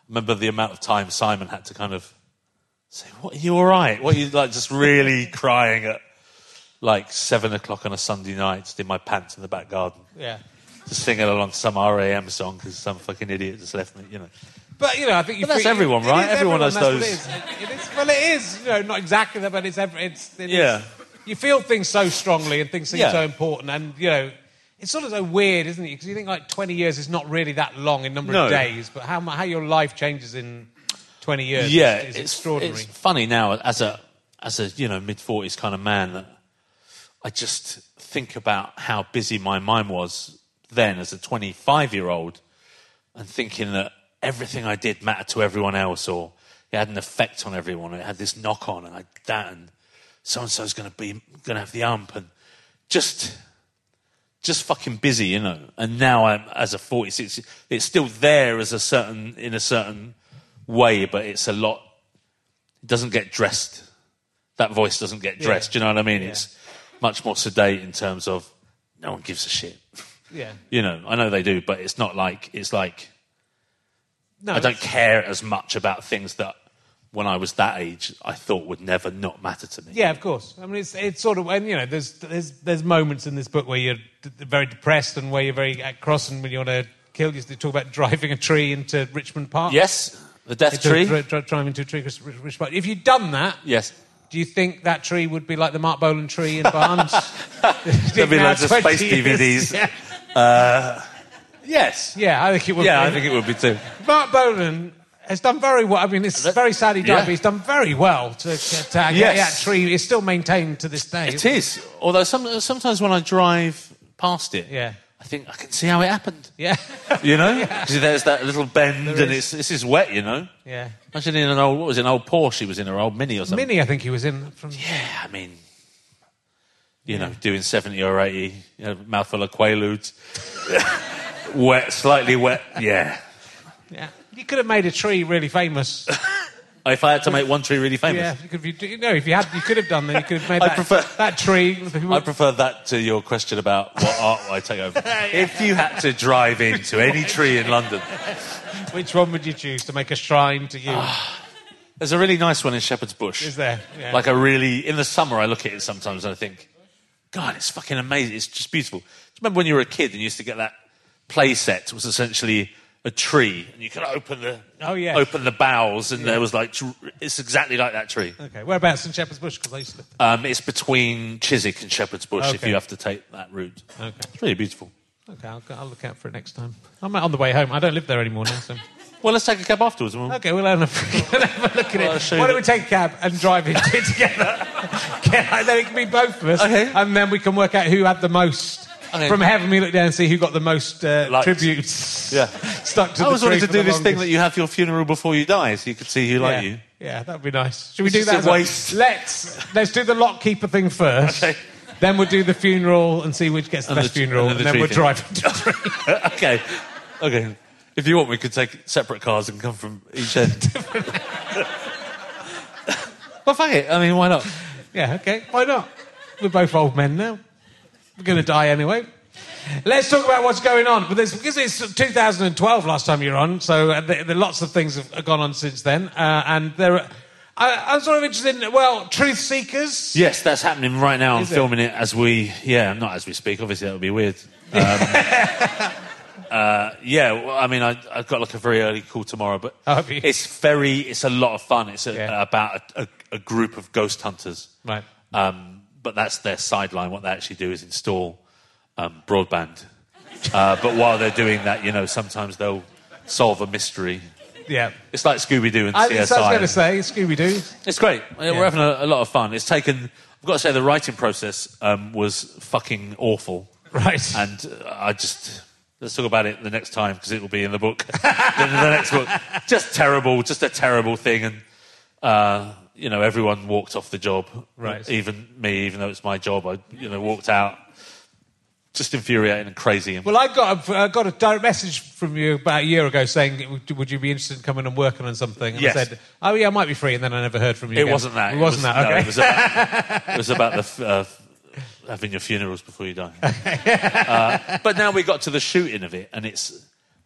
remember the amount of time Simon had to kind of say, "What, are you all right? What are you like?" Just really crying at like seven o'clock on a Sunday night, just in my pants in the back garden. Yeah. Just singing along to some R A M song because some fucking idiot just left me, you know. But, you know, I think you But that's feel- everyone, it right? is Everyone has that's what those- It is. It is. Well, it is. You know, not exactly that, but it's... Every, it's it is- Yeah. You feel things so strongly and things seem Yeah. so important. And, you know, it's sort of so weird, isn't it? Because you think, like, twenty years is not really that long in number No. of days. But how, mu- how your life changes in twenty years Yeah, is, is it's extraordinary. It's funny now, as a, as a you know, mid-forties kind of man, that I just think about how busy my mind was then as a twenty-five-year-old and thinking that everything I did mattered to everyone else or it had an effect on everyone. It had this knock-on and I, that and so-and-so's going to be going to have the ump and just just fucking busy, you know. And now I'm, as a forty-six, it's still there as a certain in a certain way, but it's a lot... It doesn't get dressed. That voice doesn't get dressed, Yeah. do you know what I mean? Yeah. It's much more sedate in terms of no one gives a shit. Yeah. You know, I know they do, but it's not like, it's like, No, I don't it's- care as much about things that when I was that age, I thought would never not matter to me. Yeah, of course. I mean, it's it's sort of, and you know, there's there's there's moments in this book where you're d- very depressed and where you're very at cross and when you want to kill. You talk about driving a tree into Richmond Park. Yes, the death Into- tree. dri- dri- driving into a tree, Rich- Richmond Park. If you'd done that, Yes. do you think that tree would be like the Mark Bolan tree in Barnes? There'd be Now, loads of twenty space D years. V Ds. Yeah. Yes. Yeah, I think it would. Yeah, be. I think it would be too. Mark Bolan has done very well. I mean, it's very sad he died, Yeah. but he's done very well to, to get Yes. that tree. It's still maintained to this day. It is. Although some, sometimes when I drive past it, Yeah. I think I can see how it happened. Yeah. You know? Because there's that little bend There and is. it's, this is wet, you know? Yeah. Imagine in an old, what was it, an old Porsche he was in, or old Mini or something. Mini, I think he was in. From... Yeah, I mean, you know, doing seventy or eighty, you know, mouthful of Quaaludes. Wet, slightly wet, yeah. Yeah. You could have made a tree really famous. If I had to make one tree really famous. Yeah, you could, if you, you know, if you had, you could have done that. You could have made I that, prefer- that tree. I prefer that to your question about what art will I take over. If you had to drive into any tree in London, Which one would you choose to make a shrine to you? there's a really nice one in Shepherd's Bush. Is there? Yeah. Like a really, in the summer I look at it sometimes and I think, God, it's fucking amazing. It's just beautiful. Do you remember when you were a kid and you used to get that play set? It was essentially a tree and you could open the Oh, yeah. open the boughs and there was like, tr- it's exactly like that tree. Okay, whereabouts in Shepherd's Bush? Because I used to... Um, it's between Chiswick and Shepherd's Bush if Okay. you have to take that route. Okay. It's really beautiful. Okay, I'll, go- I'll look out for it next time. I'm on the way home. I don't live there anymore now, so... Well, let's take a cab afterwards. And we'll... Okay, we'll have a, we'll have a look at Well, I'll it. show Why you don't we the- take a cab and drive into it together? Yeah, then it can be both of us. Okay. And then we can work out who had the most. Okay. From heaven, we look down and see who got the most uh, Liked. tributes. Yeah. Stuck to I the always tree wanted to for do the this thing longest. that you have your funeral before you die so you could see who yeah. like you. Yeah, that'd be nice. Should we It's do just that? a as well? waste. Let's let's do the lock keeper thing first. Okay. Then we'll do the funeral and see which gets the And best the- funeral, and and, then the then tree we'll thing. drive into the tree. Okay. Okay. If you want, we could take separate cars and come from each end. Well, fuck it. I mean, why not? Yeah, okay. Why not? We're both old men now. We're going to die anyway. Let's talk about what's going on. But there's, because it's two thousand twelve last time you're on, so uh, there, there lots of things have gone on since then. Uh, and there are... I, I'm sort of interested in, well, Truth Seekers. Yes, that's happening right now. I'm Is it? filming it as we... Yeah, not as we speak. Obviously, that would be weird. Um, uh, yeah, well, I mean, I, I've got like a very early call tomorrow, but Oh, have you? it's very... It's a lot of fun. It's a, Yeah. about a, a, a group of ghost hunters. Right. Um, but that's their sideline. What they actually do is install um, broadband. Uh, but while they're doing that, you know, sometimes they'll solve a mystery. Yeah. It's like Scooby-Doo and I, C I was S I. going to say, Scooby-Doo. It's great. Yeah. We're having a, a lot of fun. It's taken... I've got to say, the writing process um, was fucking awful. Right. And uh, I just... Let's talk about it the next time, because it will be in the book. the, the next book. Just terrible. Just a terrible thing. And, uh, you know, everyone walked off the job. Right. Even me, even though it's my job. I, you know, walked out. Just infuriating and crazy. And Well, I got a, I got a direct message from you about a year ago saying, would, would you be interested in coming and working on something? And Yes. I said, oh, yeah, I might be free. And then I never heard from you It again. wasn't that. It wasn't was, that, okay. No, it was about, it was about the, f- uh, having your funerals before you die. uh, but now we got to the shooting of it, and it's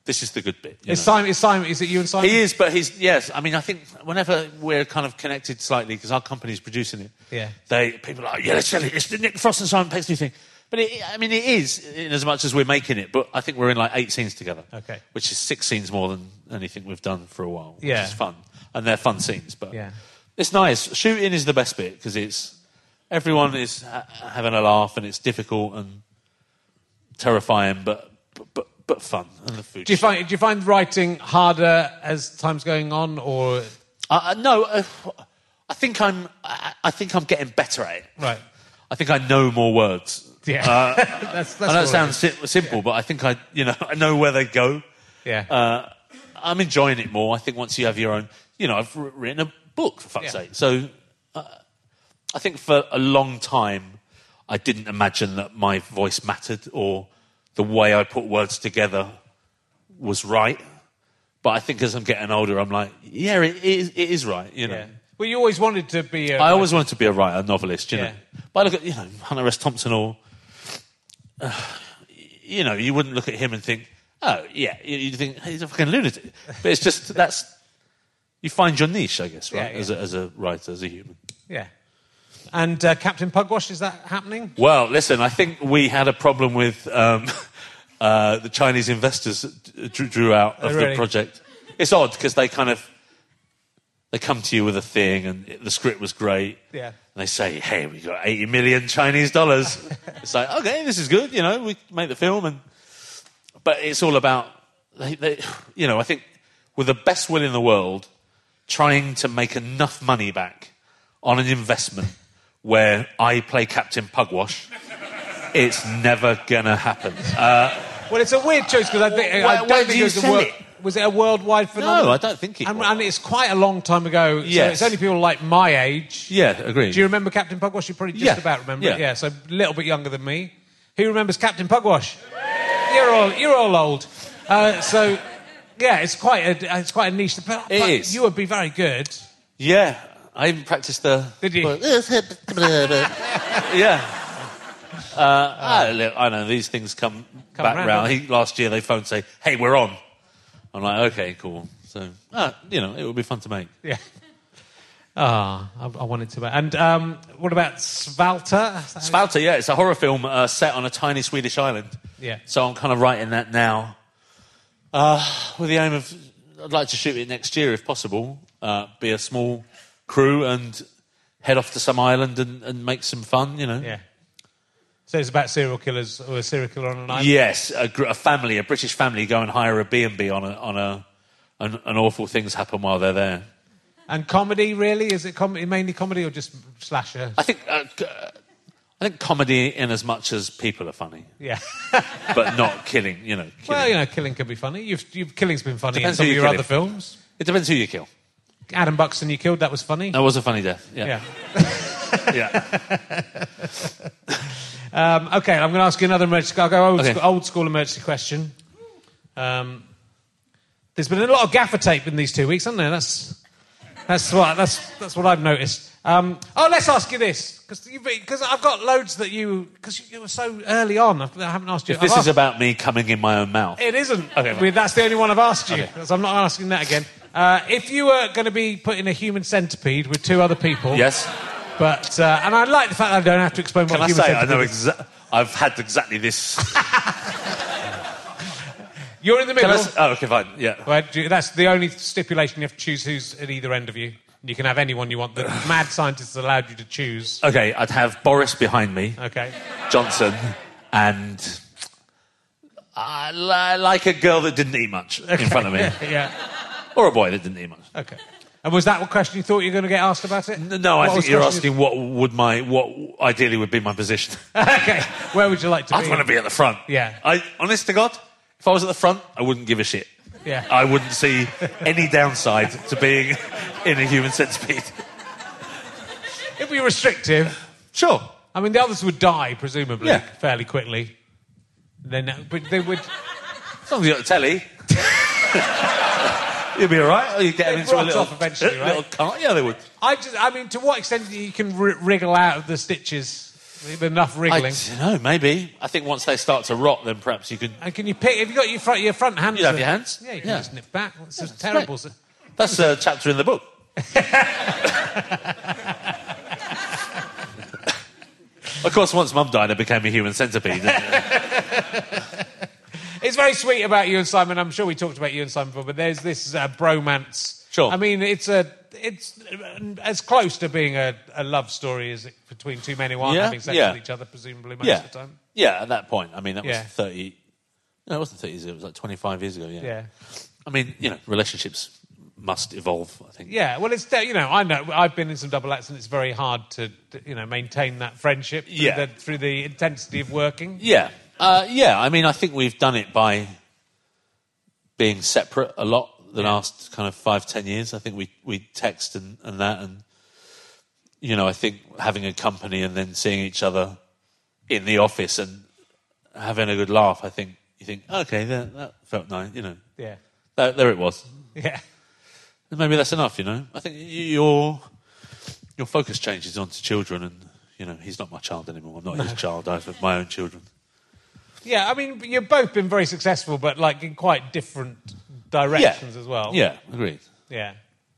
this is the good bit. You Is know? Simon? Is Simon? Is it you and Simon? He is, but he's yes. I mean, I think whenever we're kind of connected slightly because our company's producing it, Yeah. they people are like, yeah, let's it's the Nick Frost and Simon Pegg's new thing. But it, I mean, it is in as much as we're making it. But I think we're in like eight scenes together, Okay. which is six scenes more than anything we've done for a while. Which Yeah. is fun, and they're fun scenes. But Yeah. it's nice. Shooting is the best bit because it's everyone is ha- having a laugh and it's difficult and terrifying, but but but, but fun and the food. Do you find do you find writing harder as time's going on, or Uh, no, uh, I think I'm. I, I think I'm getting better at it. right? I think I know more words. Yeah, Uh, that's that's I know all it sounds si- simple, but I think I, you know, I know where they go. Yeah, Uh, I'm enjoying it more. I think once you have your own, you know, I've wr- written a book for fuck's Yeah. sake. So uh, I think for a long time I didn't imagine that my voice mattered or the way I put words together was right. But I think as I'm getting older, I'm like, yeah, it is, it is right, you know. yeah. Well, you always wanted to be. A, I always wanted to be a writer, a novelist, you Yeah. know. But I look at, you know, Hunter S. Thompson or, uh, you know, you wouldn't look at him and think, oh, yeah, you, you think, he's a fucking lunatic. But it's just, that's, you find your niche, I guess, right, Yeah, yeah. As, a, as a writer, as a human. Yeah. And uh, Captain Pugwash, is that happening? Well, listen, I think we had a problem with um, uh, the Chinese investors that drew, drew out of Oh, really? the project. It's odd because they kind of, they come to you with a thing and it, the script was great. Yeah. And they say, hey, we got eighty million Chinese dollars. It's like, okay, this is good, you know, we make the film. and But it's all about, they, they, you know, I think with the best will in the world, trying to make enough money back on an investment where I play Captain Pugwash, it's never going to happen. Uh, Well, it's a weird choice because I think I Where- don't where think do you it was a sell wor- it? Was it a worldwide phenomenon? No, I don't think it and, was. and it's quite a long time ago. So Yes. it's only people like my age. yeah, agreed. Do you remember Captain Pugwash? You probably just Yeah. about remember it. Yeah. Yeah, so a little bit younger than me. Who remembers Captain Pugwash? You're all you're all old. Uh, so yeah, it's quite a it's quite a niche. But, It but is. You would be very good. Yeah, I even practiced the... Did you? yeah. Uh, I, look, I know, these things come, Come back round, round. don't He, last year they phoned and say, hey, we're on. I'm like, okay, cool. So, uh, you know, it would be fun to make. Yeah. Ah, I, I wanted to. And um, what about Svalta? Spalter, yeah, it's a horror film uh, set on a tiny Swedish island. Yeah. So I'm kind of writing that now. Uh, with the aim of, I'd like to shoot it next year if possible. Uh, be a small crew and head off to some island and, and make some fun, you know. Yeah. So it's about serial killers or a serial killer on an island. Yes, a, gr- a family, a British family, go and hire a B and B on a on a, an, an awful things happen while they're there. And comedy, really? Is it comedy, mainly comedy or just slasher? I think uh, c- uh, I think comedy in as much as people are funny, Yeah. but not killing. You know, killing. Well, you know, killing can be funny. You've, you've killing's been funny Depends in some who of you your kill other him. films. It depends who you kill. Adam Buxton, you killed. That was funny. That was a funny death. Yeah, Yeah. yeah. Um, okay, I'm going to ask you another emergency. I'll go old, Okay. school, old school emergency question. Um, there's been a lot of gaffer tape in these two weeks, hasn't there? That's that's what that's that's what I've noticed. Um, oh, let's ask you this because I've got loads that you because you were so early on. I haven't asked you. If this I've is asked- about me coming in my own mouth, It isn't. Okay, I mean, that's the only one I've asked you. Okay. So I'm not asking that again. Uh, if you were going to be put in a human centipede with two other people, yes. But uh, and I like the fact that I don't have to explain what Can I human say I centipede know is. exactly? I've had exactly this. You're in the Can middle. I s- oh, okay, fine. Yeah. Well, do you- that's the only stipulation. You have to choose who's at either end of you. You can have anyone you want. The mad scientists allowed you to choose. Okay, I'd have Boris behind me, Okay. Johnson, and I li- like a girl that didn't eat much in front of me, Yeah. or a boy that didn't eat much. Okay. And was that what question you thought you were going to get asked about it? N- No, I What was think you're question asking what would my what ideally would be my position. Okay. Where would you like to I'd be? want to be at the front. Yeah. I, honest to God, if I was at the front, I wouldn't give a shit. Yeah. I wouldn't see any downside to being in a human centipede. It'd be restrictive. Sure. I mean, the others would die presumably Yeah. fairly quickly. Then, uh, but they would. As long as you're at the telly. You'll be all right. Or you get them They'd into a rot little, off eventually, right? little cart. Yeah, they would. I just. I mean, to what extent do you can r- wriggle out of the stitches? Enough wriggling. I don't know, maybe. I think once they start to rot, then perhaps you can... And can you pick... Have you got your front, your front hands? You have your hands? Yeah, you can Yeah. just nip back. It's just Yeah, terrible. great. That's a chapter in the book. Of course, once Mum died, I became a human centipede. It's very sweet about you and Simon. I'm sure we talked about you and Simon before, but there's this uh, bromance. Sure. I mean, it's a it's as close to being a, a love story as it, between two men who aren't Yeah, having sex yeah. with each other, presumably most yeah. of the time. Yeah, at that point. I mean, that was Yeah. thirty... No, it wasn't thirty years ago. It was like twenty-five years ago, yeah. Yeah. I mean, you know, relationships must evolve, I think. Yeah, well, it's, you know, I know, I've been in some double acts and it's very hard to, you know, maintain that friendship through, Yeah. the, through the intensity of working. Yeah. Uh, yeah, I mean, I think we've done it by being separate a lot the Yeah. last kind of five, ten years. I think we, we text and, and that, and, you know, I think having a company and then seeing each other in the office and having a good laugh, I think, you think, okay, that, that felt nice, you know. Yeah. That, there it was. Yeah. And maybe that's enough, you know. I think your your focus changes onto children, and you know he's not my child anymore. I'm not his child. I have my own children. Yeah, I mean, you've both been very successful, but like in quite different directions yeah. as well. Yeah, agreed. Yeah.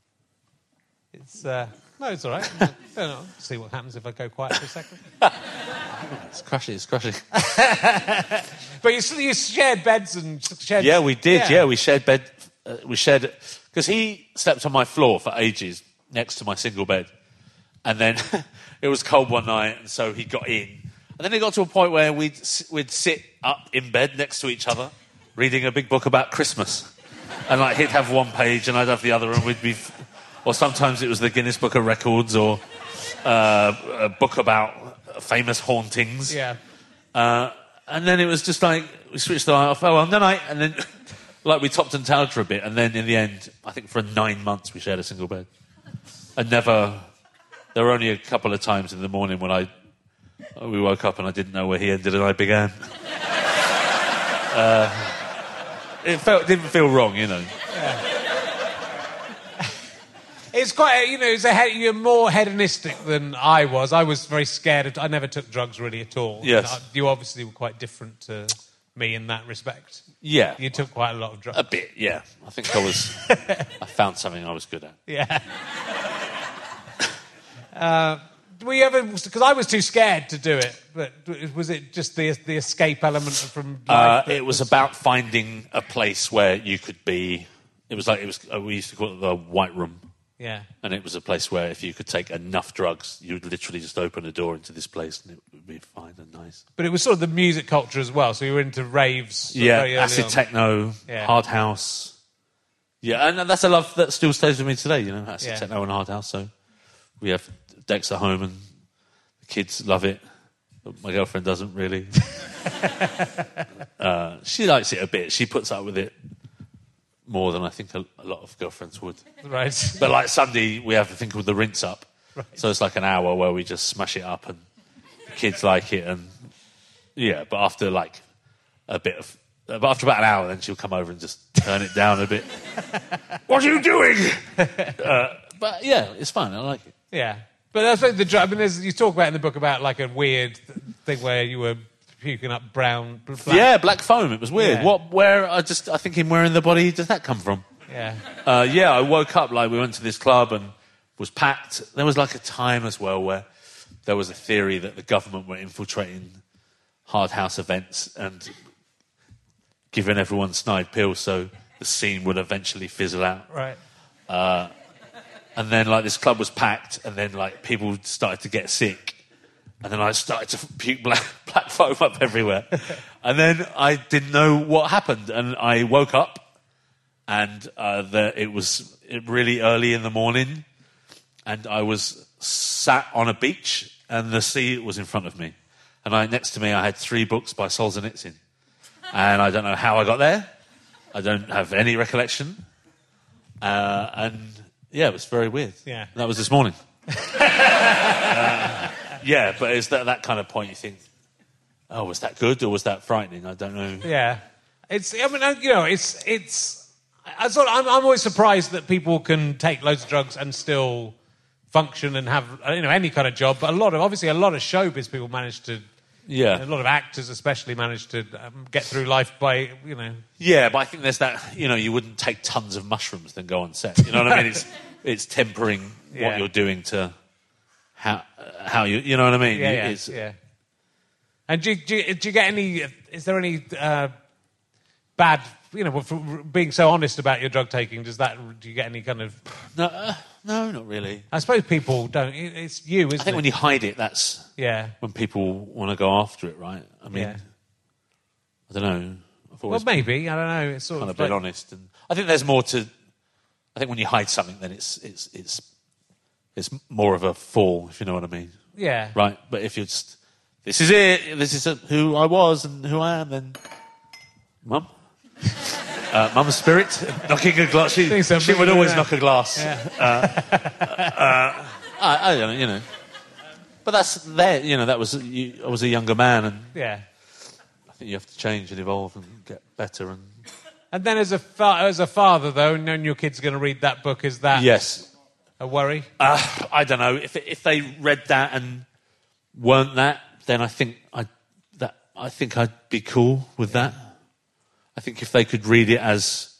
It's uh, no, it's all right. I don't know. See what happens if I go quiet for a second. It's crushing. It's crushing. But you, you shared beds and shared. Yeah, we did. Yeah, yeah we shared bed. Uh, we shared because he slept on my floor for ages next to my single bed, and then it was cold one night, and so he got in, and then it got to a point where we'd we'd sit up in bed next to each other, reading a big book about Christmas, and like he'd have one page and I'd have the other, and we'd be, or sometimes it was the Guinness Book of Records or uh, a book about famous hauntings. Yeah. Uh, and then it was just like we switched the light off. Oh well, no night, and then. Like, we topped and tailed for a bit, and then in the end, I think for nine months we shared a single bed. And never... There were only a couple of times in the morning when I... We woke up and I didn't know where he ended and I began. uh, it felt didn't feel wrong, you know. Yeah. It's quite, you know, it's a he- you're more hedonistic than I was. I was very scared of... I never took drugs really at all. Yes. I, you obviously were quite different to me in that respect. Yeah. You took quite a lot of drugs. A bit, yeah. I think I was... I found something I was good at. Yeah. uh, were you ever... Because I was too scared to do it, but was it just the the escape element from life? Uh, it was about finding a place where you could be... It was like... it was. We used to call it the White Room. Yeah. And it was a place where if you could take enough drugs, you would literally just open a door into this place and it would be fine and nice. But it was sort of the music culture as well, so you were into raves. Sort of Yeah, very early acid on. techno, Yeah. hard house. Yeah, and that's a love that still stays with me today, you know, acid Yeah. techno and hard house. So we have decks at home and the kids love it, but my girlfriend doesn't really. uh, she likes it a bit. She puts up with it more than I think a, a lot of girlfriends would. Right. But like Sunday, we have a thing called the rinse up. Right. So it's like an hour where we just smash it up and the kids like it. And yeah, but after like a bit of, but after about an hour, then she'll come over and just turn it down a bit. What are you doing? uh, but yeah, it's fun. I like it. Yeah. But I suppose the dr- I mean, there's, you talk about in the book about like a weird th- thing where you were puking up brown... Black. Yeah, black foam. It was weird. Yeah. What? Where? I just. I think in where in the body does that come from? Yeah. Uh, yeah, I woke up like we went to this club and was packed. There was like a time as well where there was a theory that the government were infiltrating hard house events and giving everyone snide pills so the scene would eventually fizzle out. Right. Uh, and then like this club was packed and then like people started to get sick. And then I started to puke black, black foam up everywhere. And then I didn't know what happened. And I woke up and uh, the, it was really early in the morning. And I was sat on a beach and the sea was in front of me. And I, next to me I had three books by Solzhenitsyn. And I don't know how I got there. I don't have any recollection. Uh, and yeah, it was very weird. Yeah. That was this morning. uh, Yeah, but it's that, that kind of point you think, oh, was that good or was that frightening? I don't know. Yeah. It's, I mean, you know, it's, it's, I sort of, I'm, I'm always surprised that people can take loads of drugs and still function and have you know any kind of job. But a lot of obviously a lot of showbiz people manage to. Yeah. A lot of actors especially manage to um, get through life by, you know... Yeah, but I think there's that, you know, you wouldn't take tons of mushrooms then go on set. You know what I mean? It's it's tempering Yeah. what you're doing to how, how you... You know what I mean? Yeah, yeah, It's, yeah. And do you, do, you, do you get any... Is there any uh, bad... You know, for being so honest about your drug taking, does that... Do you get any kind of... No, uh, no, not really. I suppose people don't... it- It's you, isn't it? I think when you hide it, that's Yeah. when people want to go after it, right? I mean, Yeah. I don't know. I've Well, always maybe. I don't know. It's sort kind of... of been like- honest. And I think there's more to... I think when you hide something, then it's it's it's it's more of a fall, if you know what I mean. Yeah. Right, but if you're just, this is it, this is who I was and who I am, then, Mum? uh, Mum's spirit, knocking a glass. She, Think so, she would bring it always in. knock a glass. Yeah. Uh, uh, I, I don't know, you know. But that's there, you know, that was, you, I was a younger man, and Yeah. I think you have to change and evolve and get better. And And then as a fa- as a father, though, knowing your kid's going to read that book, is that Yes. a worry? Uh, I don't know. If if they read that and weren't that, then I think I that I think I'd be cool with that. I think if they could read it as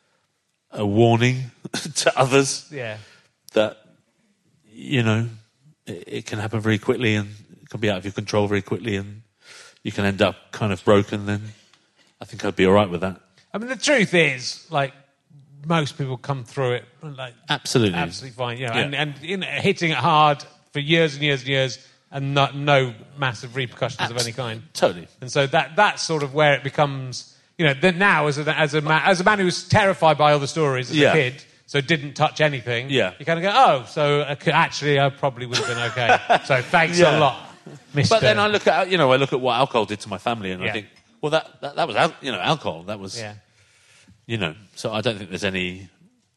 a warning to others Yeah. that you know it, it can happen very quickly and it can be out of your control very quickly and you can end up kind of broken, then I think I'd be all right with that. I mean, the truth is, like, most people come through it, like, Absolutely. absolutely fine, you know, Yeah. and, and you know, hitting it hard for years and years and years and not, no massive repercussions of any kind. Totally. And so that that's sort of where it becomes, you know, then now as a, as a, man, as a man who was terrified by all the stories as Yeah. a kid, so didn't touch anything, Yeah. you kind of go, oh, so I could, actually I probably would have been okay. So thanks Yeah. a lot, Mister But then I look at you know I look at what alcohol did to my family, and Yeah. I think, well, that that, that was al- you know alcohol. That was Yeah. you know. So I don't think there's any.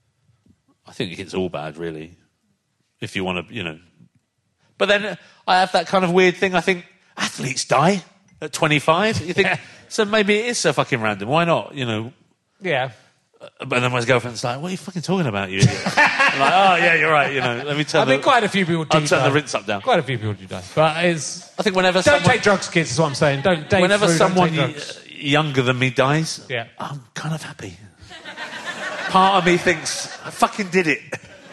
I think it's all bad, really. If you want to, you know. But then uh, I have that kind of weird thing. I think athletes die at twenty-five. You think Yeah. so? Maybe it is so fucking random. Why not? You know. Yeah. But then my girlfriend's like, "What are you fucking talking about, you idiot?" I'm like, "Oh yeah, you're right." You know, let me turn. I mean, the, quite a few people do I'll turn die. the rinse up down. Quite a few people do die. But it's... I think whenever Don't someone, take drugs, kids, is what I'm saying. Don't date whenever through, don't someone take drugs. y- younger than me dies, Yeah. I'm kind of happy. Part of me thinks, I fucking did it.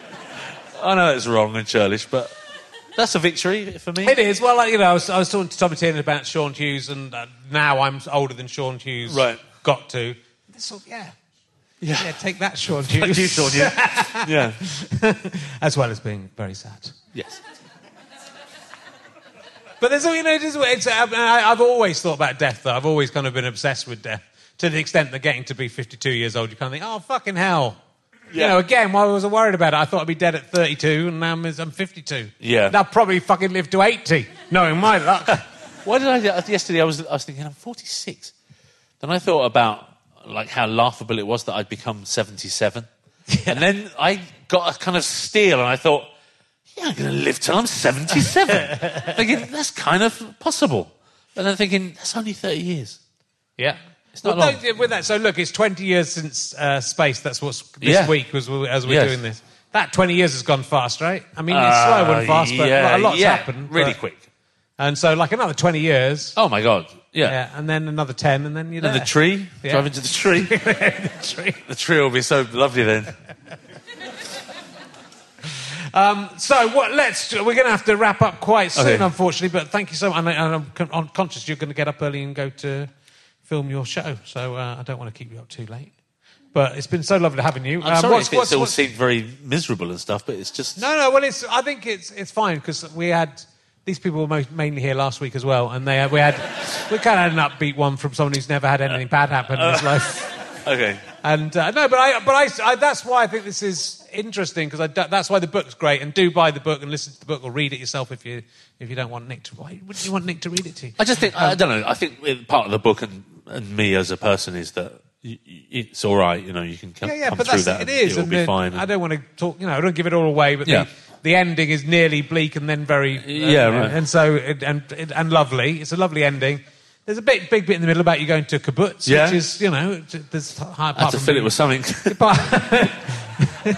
I know it's wrong and churlish, but that's a victory for me. It is. Well, like, you know, I was, I was talking to Tommy Tiernan about Sean Hughes, and uh, now I'm older than Sean Hughes Right. got to. So, yeah. Yeah. Yeah, take that, Sean Thank Hughes. you, Sean, yeah. yeah. As well as being very sad. Yes. But there's, you know, it's, it's, I, I've always thought about death, though. I've always kind of been obsessed with death, to the extent that getting to be fifty-two years old, you kind of think, oh, fucking hell. Yeah. You know, again, why was I worried about it? I thought I'd be dead at thirty-two, and now I'm, I'm fifty-two. Yeah. And I'll probably fucking live to eighty, knowing my luck. Why did I, yesterday I was, I was thinking, I'm forty-six. Then I thought about, like, how laughable it was that I'd become seventy-seven. And then I got a kind of steal, and I thought, yeah, I'm going to live till I'm seventy-seven. Thinking, that's kind of possible. And then thinking, that's only thirty years. Yeah. It's not well, long. no, with that, so look, it's twenty years since uh, Space. That's what's this Yeah. week was as we're Yes. doing this. That twenty years has gone fast, right? I mean, it's slow and fast, but yeah, a lot's yeah, happened. really but- quick. And so, like another twenty years. Oh, my God. Yeah. Yeah, and then another ten, and then you're And there. the tree, Yeah. drive into the tree. the tree. The tree will be so lovely then. Um, so what? Let's. We're going to have to wrap up quite soon, Okay. unfortunately. But thank you so much. And, I, and I'm, con- I'm conscious you're going to get up early and go to film your show, so uh, I don't want to keep you up too late. But it's been so lovely having you. I'm Um, sorry what's- if what's- it all what's- seemed very miserable and stuff, but it's just... No, no. Well, it's. I think it's it's fine because we had these people were most, mainly here last week as well, and they had, we had we kind of had an upbeat one from someone who's never had anything bad happen in his life. Okay. And uh, no, but I but I, I that's why I think this is interesting because that's why the book's great. And do buy the book and listen to the book or read it yourself if you if you don't want Nick to. Why wouldn't you want Nick to read it to you? I just think, I don't know, I think part of the book and, and me as a person is that y- y- it's all right, you know, you can come, Yeah, yeah, come but through that's that it is. it'll and be the- fine. I don't want to talk. You know, I don't give it all away, but Yeah. the, the ending is nearly bleak and then very uh, Yeah, right. and so it, and it, and lovely. It's a lovely ending. There's a big big bit in the middle about you going to a kibbutz, Yeah. which is you know there's high I had to fill it with something.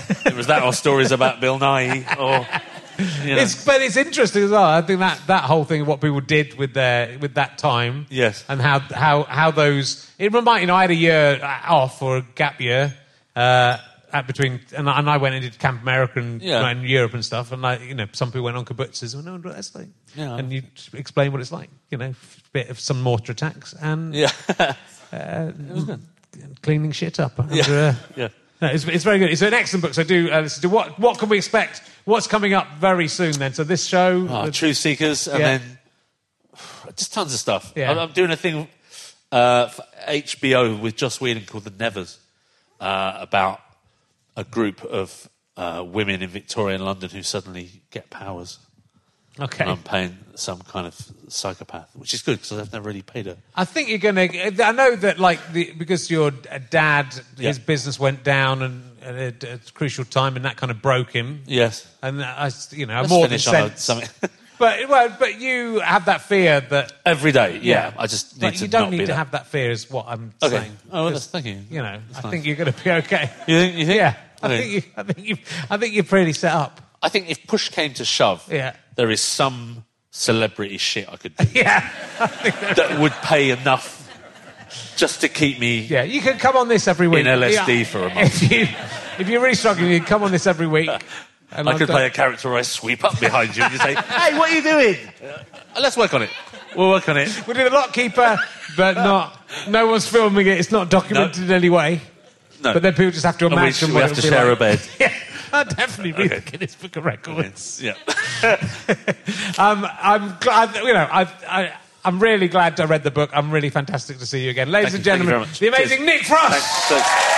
It was that or stories about Bill Nye or... You know. It's, but it's interesting as well. I think that, that whole thing of what people did with their with that time, yes, and how how how those it reminded. You know, I had a year off or a gap year uh, at between, and I, and I went and did Camp America and, yeah. and Europe and stuff. And like, you know, some people went on kibbutzes and went, "Oh, that's like," yeah. and you explain what it's like. You know, a bit of some mortar attacks and yeah, uh, it was good. Cleaning shit up. Under, yeah, uh, yeah. No, it's, it's very good. It's an excellent book. So do uh, listen to what what can we expect? What's coming up very soon then? So this show, oh, the, Truth Seekers, and yeah. then just tons of stuff. Yeah. I'm, I'm doing a thing uh, for H B O with Joss Whedon called The Nevers, uh, about a group of uh, women in Victorian London who suddenly get powers. Okay. And I'm paying some kind of psychopath, which is good because I've never really paid her. I think you're going to... I know that, like, the, because your dad, Yeah. his business went down and at a, a crucial time and that kind of broke him. Yes. And, I, you know, Let's more than finish on sense. something. But, well, but you have that fear that... Every day, yeah. I just need but to you don't not need be to that. have that fear is what I'm Okay. saying. Oh, well, 'Cause, that's, thank you. You know, That's I nice. think you're going to be okay. You think? You think? Yeah. I Okay. think, you, I, think you, I think you're pretty set up. I think if push came to shove, Yeah. there is some celebrity shit I could do Yeah. that would pay enough just to keep me Yeah, you can come on this every week. in L S D Yeah. for a month. If, you, if you're really struggling, you can come on this every week. And I I'll could do- play a character where I sweep up behind you and you say, hey, what are you doing? Uh, let's work on it. We'll work on it. We'll do the Lock Keeper, but not... No one's filming it. It's not documented in any way. No. But then people just have to And we, imagine we what have it to would be share like. a bed. Yeah, I'll definitely read Okay. the Guinness Book of Records. Yeah. um, I'm glad, you know, I, I, I'm really glad I read the book. I'm really fantastic to see you again. Ladies Thank and you, thank gentlemen, you very much. the amazing Cheers. Nick Frost. Thanks. Thanks.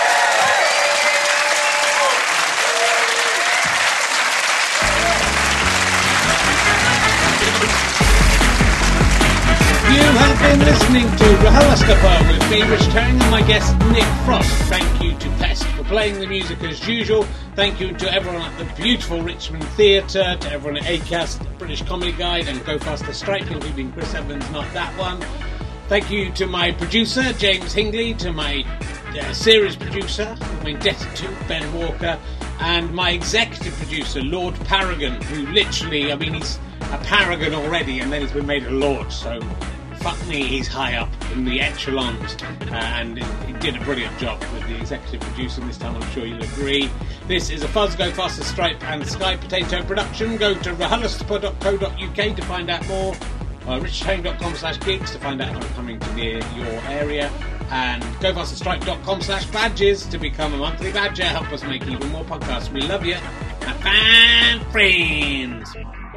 You have been listening to RHLSTP with me, Rich Herring, and my guest Nick Frost. Thank you to Pest for playing the music as usual. Thank you to everyone at the beautiful Richmond Theatre, to everyone at ACAST, British Comedy Guide, and Go Faster Stripe, including Chris Evans, not that one. Thank you to my producer, James Hingley, to my uh, series producer, who I'm indebted to, Ben Walker, and my executive producer, Lord Paragon, who literally, I mean, he's a paragon already, and then he's been made a lord, so fuck me, he's high up in the echelons, uh, and he did a brilliant job with the executive producing this time, I'm sure you'll agree. This is a Fuzz, Go Faster, Stripe and Sky Potato production. Go to R H L S T P dot co dot U K to find out more, uh, richard herring dot com slash gigs to find out if I'm coming to near your area, and go faster stripe dot com slash badges to become a monthly badger. Help us make even more podcasts. We love you. Have fun, friends.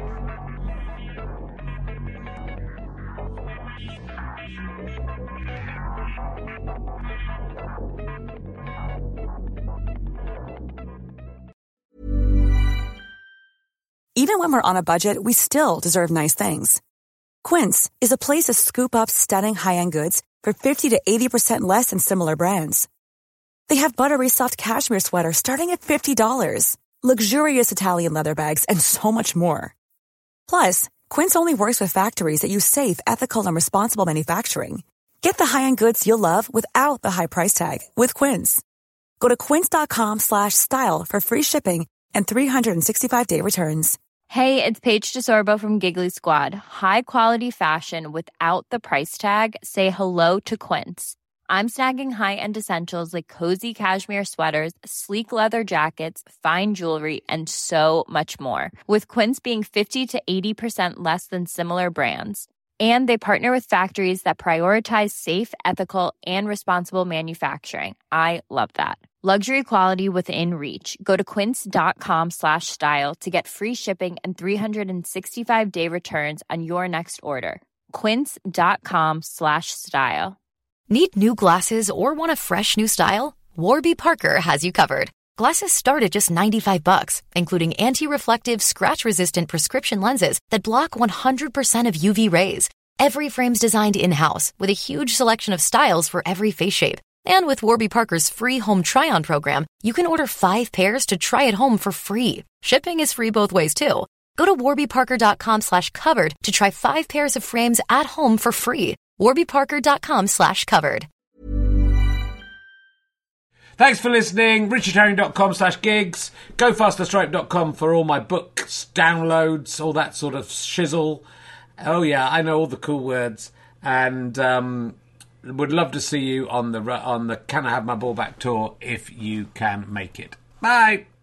Even when we're on a budget, we still deserve nice things. Quince is a place to scoop up stunning high-end goods for fifty to eighty percent less than similar brands. They have buttery soft cashmere sweaters starting at fifty dollars, luxurious Italian leather bags, and so much more. Plus, Quince only works with factories that use safe, ethical, and responsible manufacturing. Get the high-end goods you'll love without the high price tag with Quince. Go to quince.com slash style for free shipping and three sixty-five day returns. Hey, it's Paige DeSorbo from Giggly Squad. High quality fashion without the price tag. Say hello to Quince. I'm snagging high-end essentials like cozy cashmere sweaters, sleek leather jackets, fine jewelry, and so much more. With Quince being fifty to eighty percent less than similar brands. And they partner with factories that prioritize safe, ethical, and responsible manufacturing. I love that. Luxury quality within reach. Go to quince.com slash style to get free shipping and three sixty-five day returns on your next order. Quince.com slash style. Need new glasses or want a fresh new style? Warby Parker has you covered. Glasses start at just ninety-five bucks, including anti-reflective, scratch-resistant prescription lenses that block one hundred percent of U V rays. Every frame's designed in-house with a huge selection of styles for every face shape. And with Warby Parker's free home try-on program, you can order five pairs to try at home for free. Shipping is free both ways, too. Go to warbyparker.com slash covered to try five pairs of frames at home for free. warbyparker.com slash covered. Thanks for listening. richardherring.com slash gigs. go faster stripe dot com for all my books, downloads, all that sort of shizzle. Oh, yeah, I know all the cool words. And um, would love to see you on the on the Can I Have My Ball Back tour if you can make it. Bye.